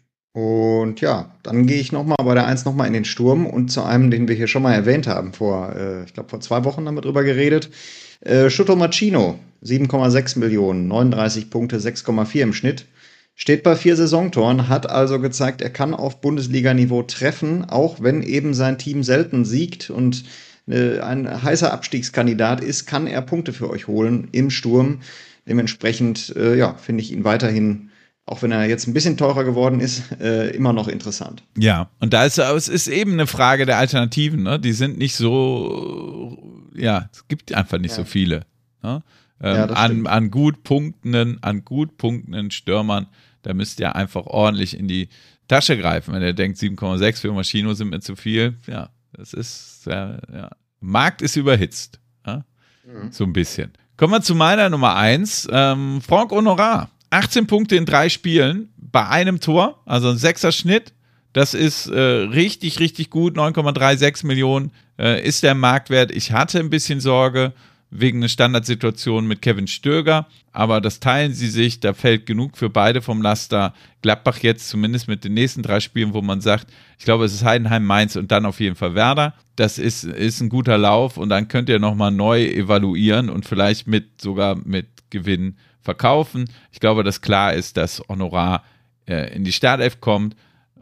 Und ja, dann gehe ich nochmal bei der eins nochmal in den Sturm und zu einem, den wir hier schon mal erwähnt haben, vor, äh, ich glaube vor zwei Wochen haben wir drüber geredet, äh, Shuto Machino, sieben Komma sechs Millionen, neununddreißig Punkte, sechs Komma vier im Schnitt, steht bei vier Saisontoren, hat also gezeigt, er kann auf Bundesliga-Niveau treffen, auch wenn eben sein Team selten siegt und äh, ein heißer Abstiegskandidat ist, kann er Punkte für euch holen im Sturm. Dementsprechend, äh, ja, finde ich ihn weiterhin, auch wenn er jetzt ein bisschen teurer geworden ist, äh, immer noch interessant. Ja, und da ist es ist eben eine Frage der Alternativen, ne? Die sind nicht so, ja, es gibt einfach nicht ja. so viele. Ne? Ähm, ja, an, an gut punktenden, an gut punktenden Stürmern, da müsst ihr einfach ordentlich in die Tasche greifen. Wenn ihr denkt, sieben Komma sechs für Maschino sind mir zu viel, ja, das ist, ja, ja. Markt ist überhitzt. Ja? Mhm. So ein bisschen. Kommen wir zu meiner Nummer eins, ähm, Franck Honorat. achtzehn Punkte in drei Spielen bei einem Tor, also ein Sechser-Schnitt. Das ist äh, richtig, richtig gut. neun Komma sechsunddreißig Millionen äh, ist der Marktwert. Ich hatte ein bisschen Sorge wegen einer Standardsituation mit Kevin Stöger, aber das teilen sie sich. Da fällt genug für beide vom Laster. Gladbach jetzt zumindest mit den nächsten drei Spielen, wo man sagt, ich glaube, es ist Heidenheim, Mainz und dann auf jeden Fall Werder. Das ist, ist ein guter Lauf und dann könnt ihr nochmal neu evaluieren und vielleicht mit sogar mit Gewinn verkaufen. Ich glaube, dass klar ist, dass Honorat äh, in die Startelf kommt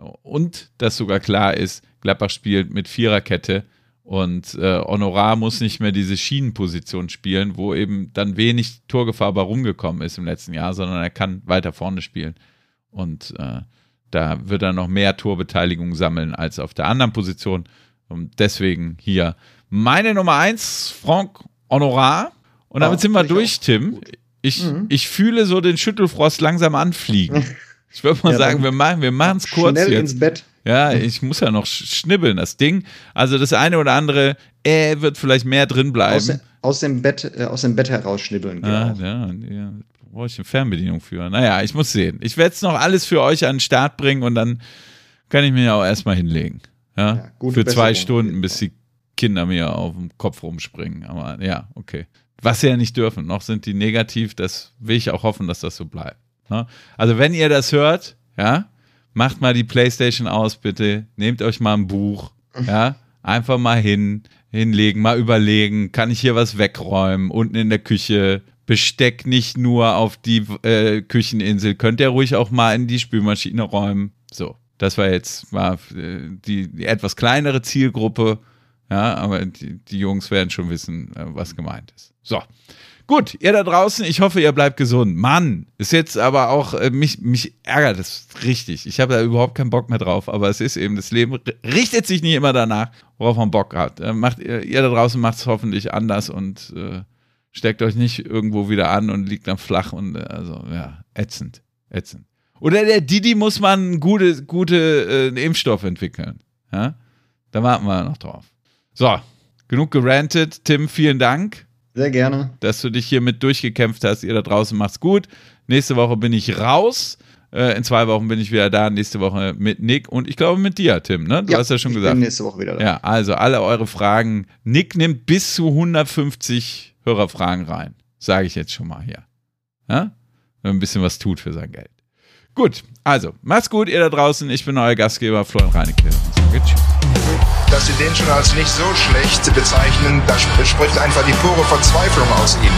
und dass sogar klar ist, Gladbach spielt mit Viererkette und äh, Honorat muss nicht mehr diese Schienenposition spielen, wo eben dann wenig Torgefahr bei rumgekommen ist im letzten Jahr, sondern er kann weiter vorne spielen und äh, da wird er noch mehr Torbeteiligung sammeln als auf der anderen Position und deswegen hier meine Nummer eins, Franck Honorat und damit oh, sind wir durch, Tim. Ich, mhm. ich fühle so den Schüttelfrost langsam anfliegen. Ich würde mal ja, sagen, wir machen wir machen es kurz schnell jetzt. Ins Bett. Ja, ich muss ja noch schnibbeln, das Ding. Also das eine oder andere äh, wird vielleicht mehr drin bleiben. Aus, aus, dem, Bett, äh, aus dem Bett herausschnibbeln. Ah, ja, ja, brauche ich eine Fernbedienung für. Naja, ich muss sehen. Ich werde es noch alles für euch an den Start bringen und dann kann ich mir ja auch erstmal hinlegen. Ja, ja für zwei Stunden, bis die Kinder mir auf dem Kopf rumspringen. Aber ja, okay. Was sie ja nicht dürfen. Noch sind die negativ. Das will ich auch hoffen, dass das so bleibt. Ne? Also wenn ihr das hört, ja, macht mal die Playstation aus, bitte. Nehmt euch mal ein Buch. Ja, einfach mal hin, hinlegen, mal überlegen. Kann ich hier was wegräumen? Unten in der Küche. Besteck nicht nur auf die äh, Kücheninsel. Könnt ihr ruhig auch mal in die Spülmaschine räumen. So, das war jetzt mal äh, die, die etwas kleinere Zielgruppe. Ja, aber die, die Jungs werden schon wissen, äh, was gemeint ist. So, gut, ihr da draußen, ich hoffe, ihr bleibt gesund. Mann, ist jetzt aber auch, äh, mich, mich ärgert das richtig. Ich habe da überhaupt keinen Bock mehr drauf, aber es ist eben, das Leben richtet sich nicht immer danach, worauf man Bock hat. Äh, macht, ihr, ihr da draußen macht es hoffentlich anders und äh, steckt euch nicht irgendwo wieder an und liegt dann flach und äh, also, ja, ätzend, ätzend. Oder der Didi muss man gute, gute äh, Impfstoff entwickeln. Ja? Da warten wir noch drauf. So, genug gerantet. Tim, vielen Dank. Sehr gerne. Dass du dich hier mit durchgekämpft hast. Ihr da draußen macht's gut. Nächste Woche bin ich raus. Äh, in zwei Wochen bin ich wieder da. Nächste Woche mit Nick und ich glaube mit dir, Tim. Ne? Du ja, hast ja schon ich gesagt. Bin nächste Woche wieder da. Ja, also alle eure Fragen. Nick nimmt bis zu hundertfünfzig Hörerfragen rein. Sage ich jetzt schon mal hier. Ja? Wenn man ein bisschen was tut für sein Geld. Gut, also macht's gut, ihr da draußen. Ich bin euer Gastgeber Florian Reinecke. Und sage tschüss. Dass Sie den schon als nicht so schlecht bezeichnen, da spricht einfach die pure Verzweiflung aus Ihnen.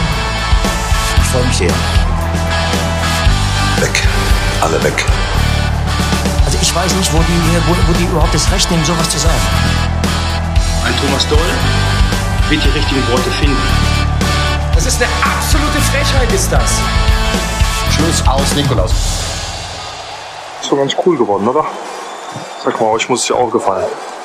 Ich freue mich sehr. Weg. Alle weg. Also ich weiß nicht, wo die, wo, wo die überhaupt das Recht nehmen, sowas zu sagen. Ein Thomas Doll wird die richtigen Worte finden. Das ist eine absolute Frechheit, ist das. Schluss aus, Nikolaus. Ist doch ganz cool geworden, oder? Sag mal, euch muss es ja auch gefallen.